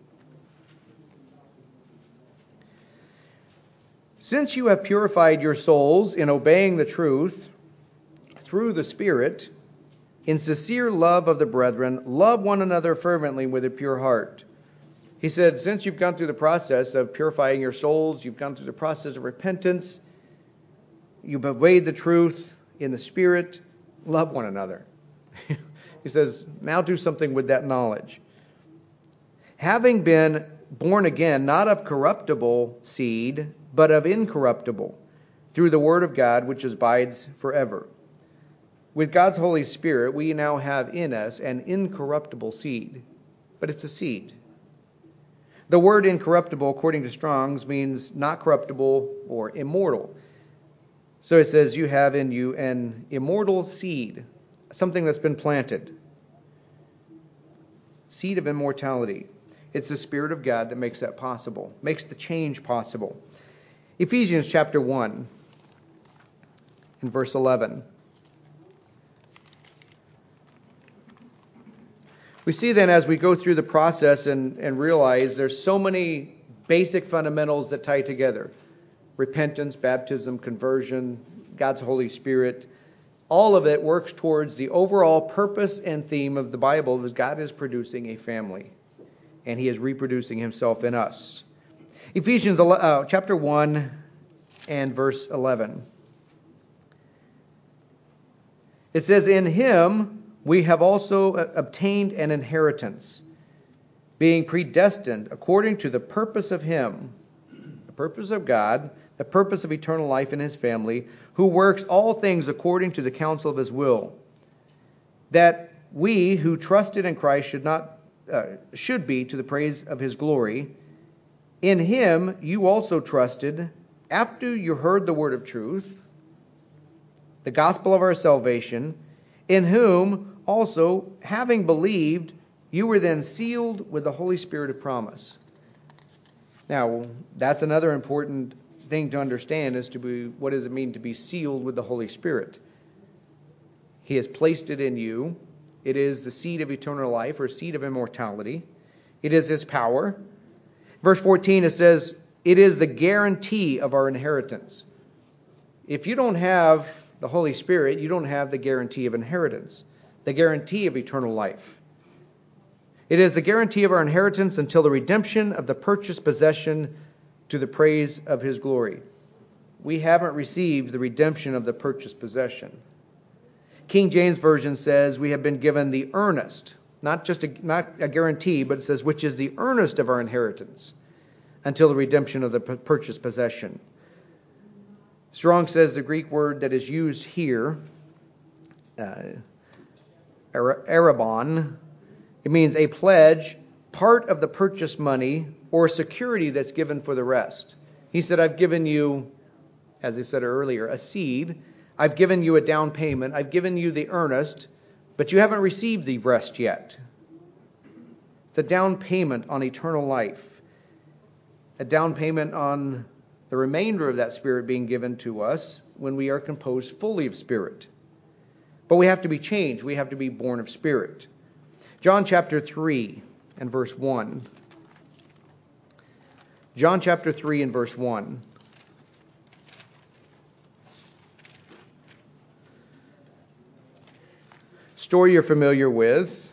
Since you have purified your souls in obeying the truth through the Spirit, in sincere love of the brethren, love one another fervently with a pure heart. He said, since you've gone through the process of purifying your souls, you've gone through the process of repentance, you've obeyed the truth in the Spirit, love one another. He says, now do something with that knowledge. Having been born again, not of corruptible seed, but of incorruptible, through the word of God, which abides forever. With God's Holy Spirit, we now have in us an incorruptible seed, but it's a seed. The word incorruptible, according to Strong's, means not corruptible or immortal. So it says you have in you an immortal seed, something that's been planted. Seed of immortality. It's the Spirit of God that makes that possible, makes the change possible. Ephesians chapter one and verse eleven. We see then as we go through the process and, and realize there's so many basic fundamentals that tie together. Repentance, baptism, conversion, God's Holy Spirit. All of it works towards the overall purpose and theme of the Bible that God is producing a family. And he is reproducing himself in us. Ephesians uh, chapter one and verse eleven. It says, "In him we have also obtained an inheritance, being predestined according to the purpose of him," the purpose of God, the purpose of eternal life in his family, "who works all things according to the counsel of his will, that we who trusted in Christ should not uh, should be to the praise of his glory. In him you also trusted, after you heard the word of truth, the gospel of our salvation, in whom also, having believed, you were then sealed with the Holy Spirit of promise." Now, that's another important thing to understand, is to be, what does it mean to be sealed with the Holy Spirit? He has placed it in you. It is the seed of eternal life, or seed of immortality. It is his power. Verse fourteen, it says, it is the guarantee of our inheritance. If you don't have the Holy Spirit, you don't have the guarantee of inheritance, the guarantee of eternal life. It is the guarantee of our inheritance until the redemption of the purchased possession, to the praise of his glory. We haven't received the redemption of the purchased possession. King James Version says we have been given the earnest, not just a, not a guarantee, but it says, which is the earnest of our inheritance until the redemption of the purchased possession. Strong says the Greek word that is used here, uh, arabon, it means a pledge, part of the purchase money, or security that's given for the rest. He said, I've given you, as I said earlier, a seed. I've given you a down payment. I've given you the earnest, but you haven't received the rest yet. It's a down payment on eternal life, a down payment on the remainder of that Spirit being given to us when we are composed fully of Spirit. But we have to be changed. We have to be born of Spirit. John chapter three and verse one. John chapter three and verse one. Story you're familiar with.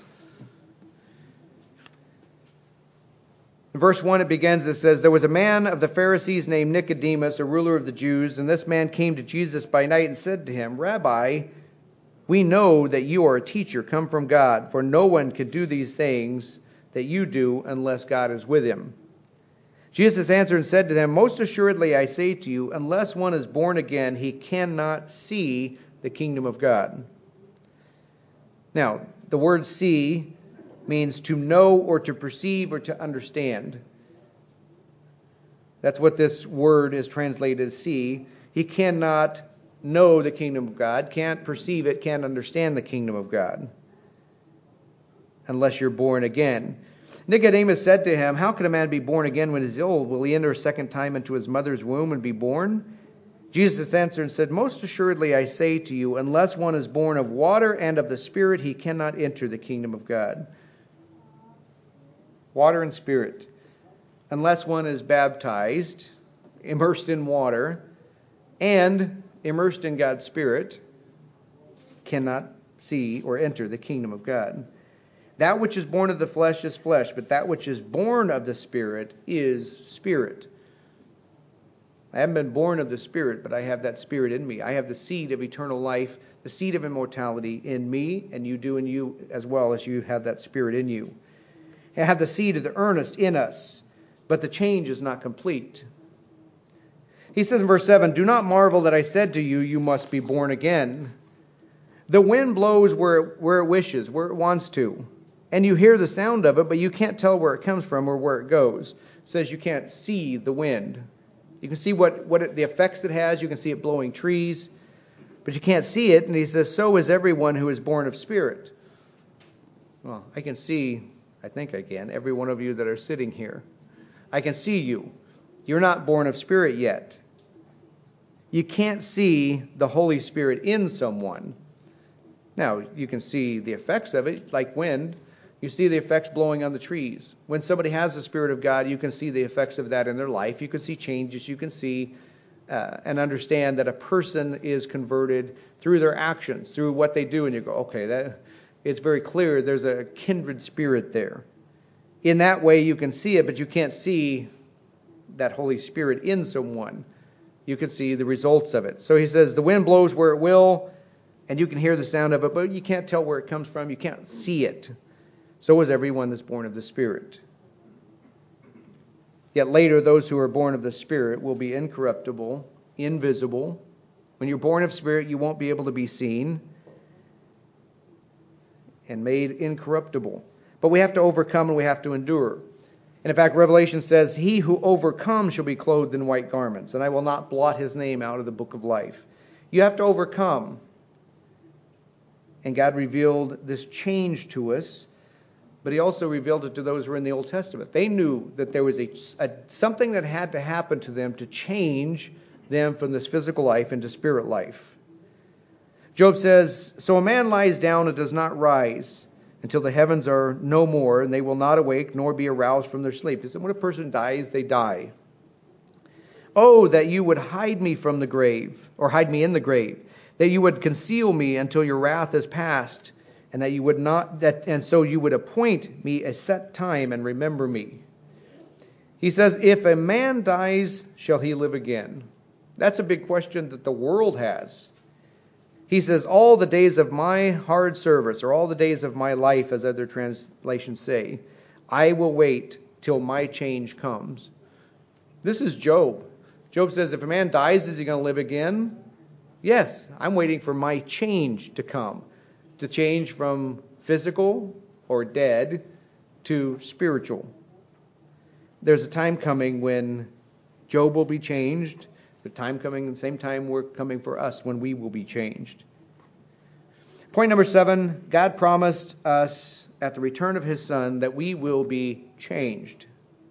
In verse one, it begins, it says, "There was a man of the Pharisees named Nicodemus, a ruler of the Jews, and this man came to Jesus by night and said to him, 'Rabbi, we know that you are a teacher come from God, for no one can do these things that you do unless God is with him.' Jesus answered and said to them, 'Most assuredly I say to you, unless one is born again, he cannot see the kingdom of God.'" Now, the word "see" means to know or to perceive or to understand. That's what this word is translated as "see." He cannot know the kingdom of God, can't perceive it, can't understand the kingdom of God unless you're born again. Nicodemus said to him, "How can a man be born again when he is old? Will he enter a second time into his mother's womb and be born?" Jesus answered and said, "Most assuredly I say to you, unless one is born of water and of the Spirit, he cannot enter the kingdom of God." Water and Spirit. Unless one is baptized, immersed in water, and immersed in God's Spirit, cannot see or enter the kingdom of God. That which is born of the flesh is flesh, but that which is born of the Spirit is spirit. I haven't been born of the Spirit, but I have that Spirit in me. I have the seed of eternal life, the seed of immortality in me, and you do in you as well, as you have that Spirit in you. I have the seed of the earnest in us, but the change is not complete. He says in verse seven, "Do not marvel that I said to you, you must be born again. The wind blows where it, where it wishes, where it wants to, and you hear the sound of it, but you can't tell where it comes from or where it goes." It says you can't see the wind. You can see what, what it, the effects it has. You can see it blowing trees, but you can't see it. And he says, so is everyone who is born of Spirit. Well, I can see, I think I can, every one of you that are sitting here. I can see you. You're not born of Spirit yet. You can't see the Holy Spirit in someone. Now, you can see the effects of it, like wind. You see the effects blowing on the trees. When somebody has the Spirit of God, you can see the effects of that in their life. You can see changes. You can see uh, and understand that a person is converted through their actions, through what they do. And you go, okay, that it's very clear there's a kindred spirit there. In that way, you can see it, but you can't see that Holy Spirit in someone, you can see the results of it. So he says, the wind blows where it will, and you can hear the sound of it, but you can't tell where it comes from. You can't see it. So is everyone that's born of the Spirit. Yet later, those who are born of the Spirit will be incorruptible, invisible. When you're born of Spirit, you won't be able to be seen, and made incorruptible. But we have to overcome and we have to endure. And in fact, Revelation says, he who overcomes shall be clothed in white garments, and I will not blot his name out of the book of life. You have to overcome. And God revealed this change to us, but he also revealed it to those who were in the Old Testament. They knew that there was a, a something that had to happen to them to change them from this physical life into spirit life. Job says, so a man lies down and does not rise until the heavens are no more, and they will not awake nor be aroused from their sleep. He said, when a person dies, they die. Oh, that you would hide me from the grave, or hide me in the grave, that you would conceal me until your wrath is past, and that you would not that and so you would appoint me a set time and remember me. He says, if a man dies, shall he live again? That's a big question that the world has. He says, all the days of my hard service, or all the days of my life, as other translations say, I will wait till my change comes. This is Job. Job says, if a man dies, is he going to live again? Yes, I'm waiting for my change to come. To change from physical or dead to spiritual. There's a time coming when Job will be changed. The time coming, the same time we're coming for us when we will be changed. Point number seven, God promised us at the return of his Son that we will be changed.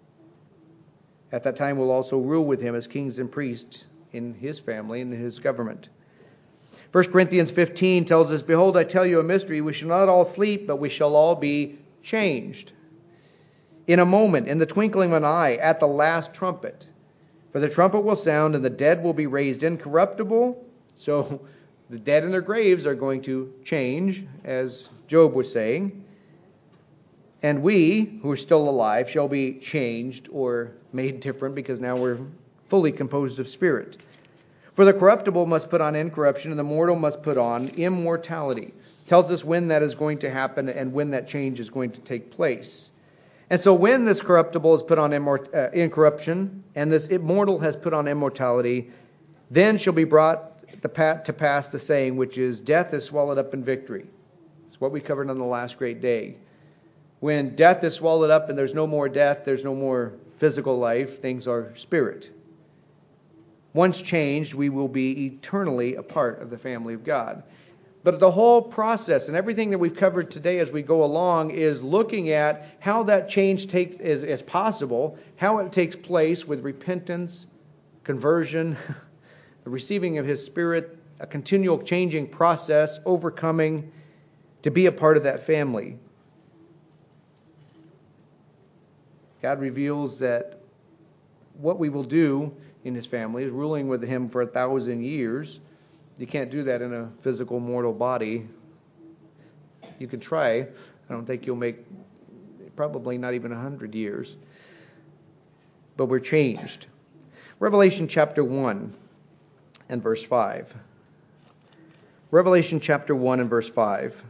At that time we'll also rule with him as kings and priests in his family and in his government. First Corinthians fifteen tells us, behold, I tell you a mystery. We shall not all sleep, but we shall all be changed. In a moment, in the twinkling of an eye, at the last trumpet. For the trumpet will sound, and the dead will be raised incorruptible. So the dead in their graves are going to change, as Job was saying. And we, who are still alive, shall be changed or made different, because now we're fully composed of spirit. For the corruptible must put on incorruption, and the mortal must put on immortality. Tells us when that is going to happen and when that change is going to take place. And so when this corruptible is put on immort- uh, incorruption, and this immortal has put on immortality, then shall be brought the pat- to pass the saying, which is, death is swallowed up in victory. It's what we covered on the last great day. When death is swallowed up and there's no more death, there's no more physical life, things are spirit. Once changed, we will be eternally a part of the family of God. But the whole process and everything that we've covered today as we go along is looking at how that change take, is, is possible, how it takes place with repentance, conversion, the receiving of his Spirit, a continual changing process, overcoming, to be a part of that family. God reveals that what we will do in his family is ruling with him for a thousand years. You can't do that in a physical mortal body. You can try. I don't think you'll make probably not even a hundred years. But we're changed. Revelation chapter one and verse five. Revelation chapter one and verse five.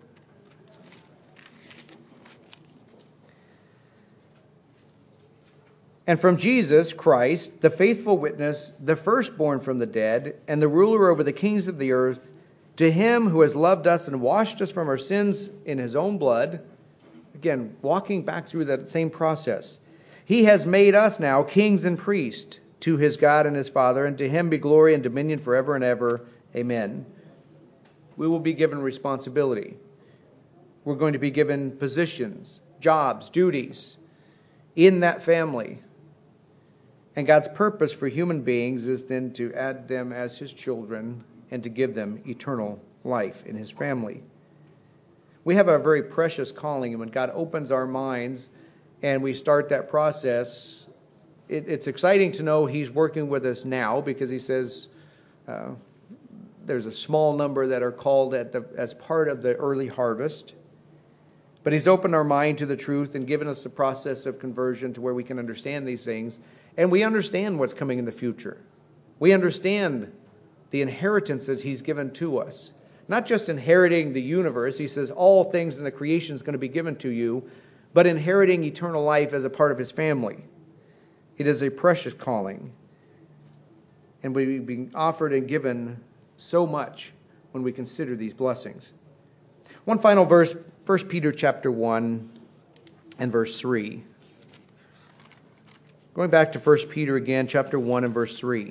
And from Jesus Christ, the faithful witness, the firstborn from the dead, and the ruler over the kings of the earth, to him who has loved us and washed us from our sins in his own blood, again, walking back through that same process, he has made us now kings and priests to his God and his Father, and to him be glory and dominion forever and ever. Amen. We will be given responsibility. We're going to be given positions, jobs, duties in that family. And God's purpose for human beings is then to add them as his children and to give them eternal life in his family. We have a very precious calling, and when God opens our minds and we start that process, it, it's exciting to know he's working with us now, because he says uh, there's a small number that are called at the, as part of the early harvest. But he's opened our mind to the truth and given us the process of conversion to where we can understand these things. And we understand what's coming in the future. We understand the inheritance that he's given to us. Not just inheriting the universe. He says all things in the creation is going to be given to you, but inheriting eternal life as a part of his family. It is a precious calling. And we've been offered and given so much when we consider these blessings. One final verse, First Peter chapter one and verse three. Going back to First Peter again, chapter one and verse three.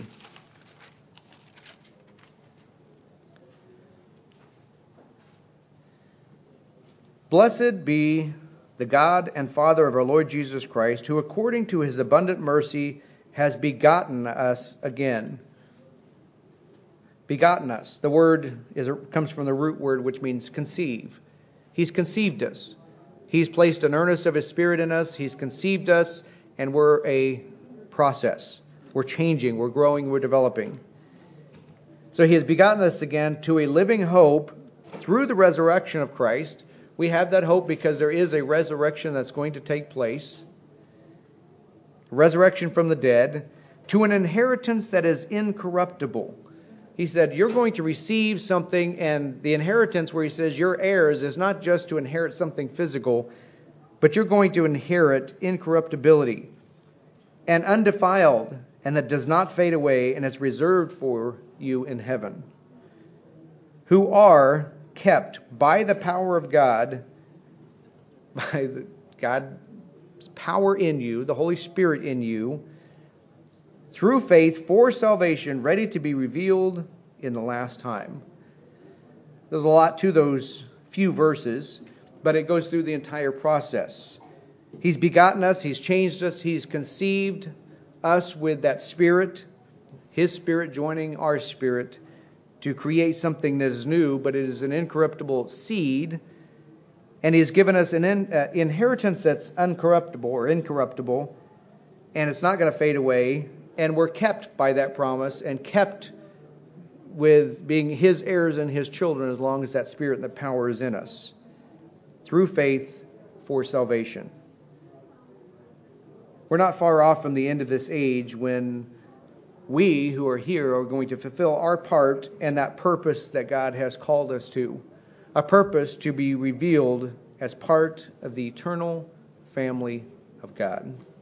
Blessed be the God and Father of our Lord Jesus Christ, who according to his abundant mercy has begotten us again. Begotten us. The word is comes from the root word which means conceive. He's conceived us. He's placed an earnest of his Spirit in us. He's conceived us, and we're a process. We're changing, we're growing, we're developing. So he has begotten us again to a living hope through the resurrection of Christ. We have that hope because there is a resurrection that's going to take place. Resurrection from the dead to an inheritance that is incorruptible. He said, you're going to receive something, and the inheritance where he says you're heirs is not just to inherit something physical, but you're going to inherit incorruptibility and undefiled, and that does not fade away, and it's reserved for you in heaven, who are kept by the power of God, by the God's power in you, the Holy Spirit in you, through faith for salvation, ready to be revealed in the last time. There's a lot to those few verses, but it goes through the entire process. He's begotten us, he's changed us, he's conceived us with that Spirit, his Spirit joining our spirit to create something that is new, but it is an incorruptible seed. And he's given us an in, uh, inheritance that's uncorruptible or incorruptible, and it's not going to fade away. And we're kept by that promise and kept with being his heirs and his children as long as that Spirit and the power is in us. Through faith for salvation. We're not far off from the end of this age when we who are here are going to fulfill our part and that purpose that God has called us to. A purpose to be revealed as part of the eternal family of God.